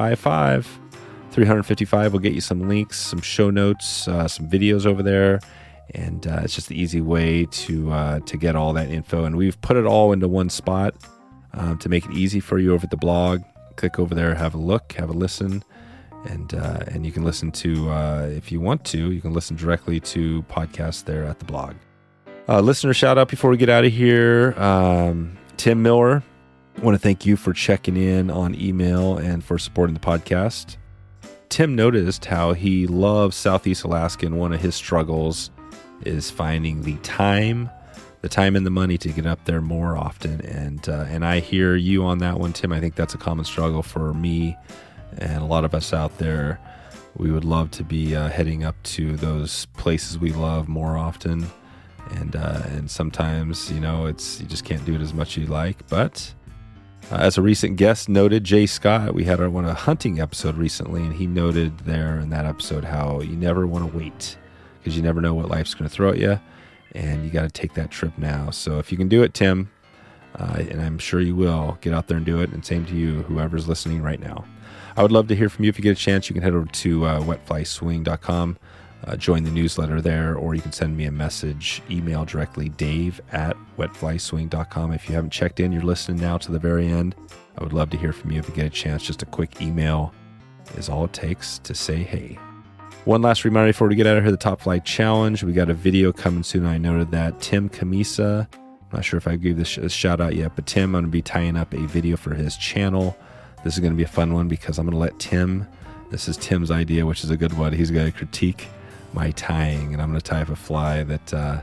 355. three fifty-five will get you some links, some show notes, uh, some videos over there. And uh, it's just the easy way to uh, to get all that info. And we've put it all into one spot um, to make it easy for you over at the blog. Click over there, have a look, have a listen. And uh, and you can listen to, uh, if you want to, you can listen directly to podcasts there at the blog. Uh, listener shout out before we get out of here. Um, Tim Miller, I want to thank you for checking in on email and for supporting the podcast. Tim noticed how he loves Southeast Alaska, and one of his struggles is finding the time, the time and the money to get up there more often. And uh, and I hear you on that one, Tim. I think that's a common struggle for me and a lot of us out there. We would love to be uh, heading up to those places we love more often. And uh, and sometimes, you know, it's you just can't do it as much as you like. But uh, as a recent guest noted, Jay Scott, we had our one a hunting episode recently, and he noted there in that episode how you never want to wait because you never know what life's going to throw at you, and you got to take that trip now. So if you can do it, Tim, uh, and I'm sure you will, get out there and do it. And same to you, whoever's listening right now. I would love to hear from you. If you get a chance, you can head over to uh, wet fly swing dot com. Uh, join the newsletter there, or you can send me a message, email directly, dave at wet fly swing dot com. If you haven't checked in, you're listening now to the very end, I would love to hear from you. If you get a chance, just a quick email is all it takes to say hey. One last reminder before we get out of here, the Top Flight Challenge. We got a video coming soon. I noted that Tim Camisa, I'm not sure if I gave this a shout out yet, but Tim, I'm going to be tying up a video for his channel. This is going to be a fun one because I'm going to let Tim, this is Tim's idea, which is a good one. He's going to critique my tying, and I'm going to tie up a fly that uh,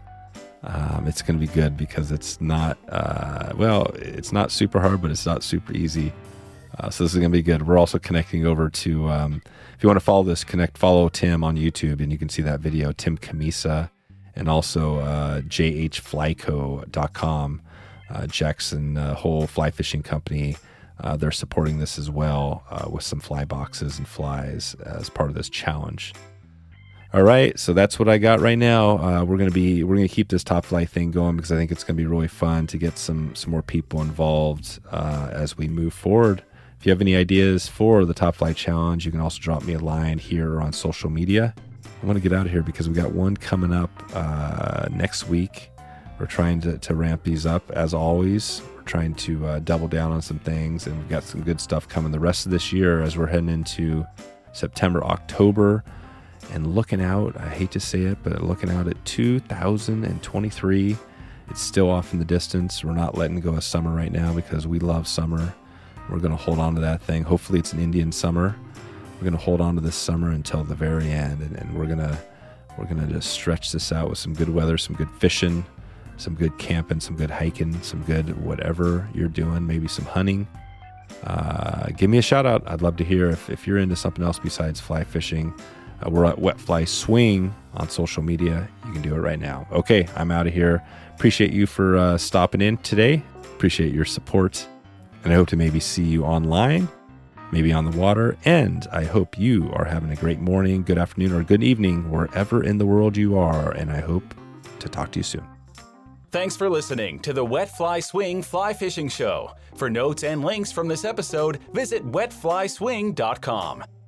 um, it's going to be good because it's not, uh, well, it's not super hard, but it's not super easy. Uh, so this is going to be good. We're also connecting over to, um, if you want to follow this, connect, follow Tim on YouTube, and you can see that video, Tim Camisa, and also uh, j h flyco dot com, uh, Jackson uh, whole fly fishing company. Uh, they're supporting this as well uh, with some fly boxes and flies as part of this challenge. All right, so that's what I got right now. Uh, we're gonna be we're gonna keep this Top Fly thing going because I think it's gonna be really fun to get some some more people involved uh, as we move forward. If you have any ideas for the Top Fly Challenge, you can also drop me a line here or on social media. I want to get out of here because we got one coming up uh, next week. We're trying to, to ramp these up as always. We're trying to uh, double down on some things, and we've got some good stuff coming the rest of this year as we're heading into September, October, and looking out, I hate to say it, but looking out at two thousand twenty-three. It's still off in the distance. We're not letting go of summer right now because we love summer. We're going to hold on to that thing. Hopefully it's an Indian summer. We're going to hold on to this summer until the very end, and, and we're going to we're going to just stretch this out with some good weather, some good fishing, some good camping, some good hiking, some good whatever you're doing, maybe some hunting. Uh, give me a shout out. I'd love to hear if, if you're into something else besides fly fishing. Uh, we're at Wet Fly Swing on social media. You can do it right now. Okay, I'm out of here. Appreciate you for uh, stopping in today. Appreciate your support. And I hope to maybe see you online, maybe on the water. And I hope you are having a great morning, good afternoon, or good evening, wherever in the world you are. And I hope to talk to you soon. Thanks for listening to the Wet Fly Swing Fly Fishing Show. For notes and links from this episode, visit wet fly swing dot com.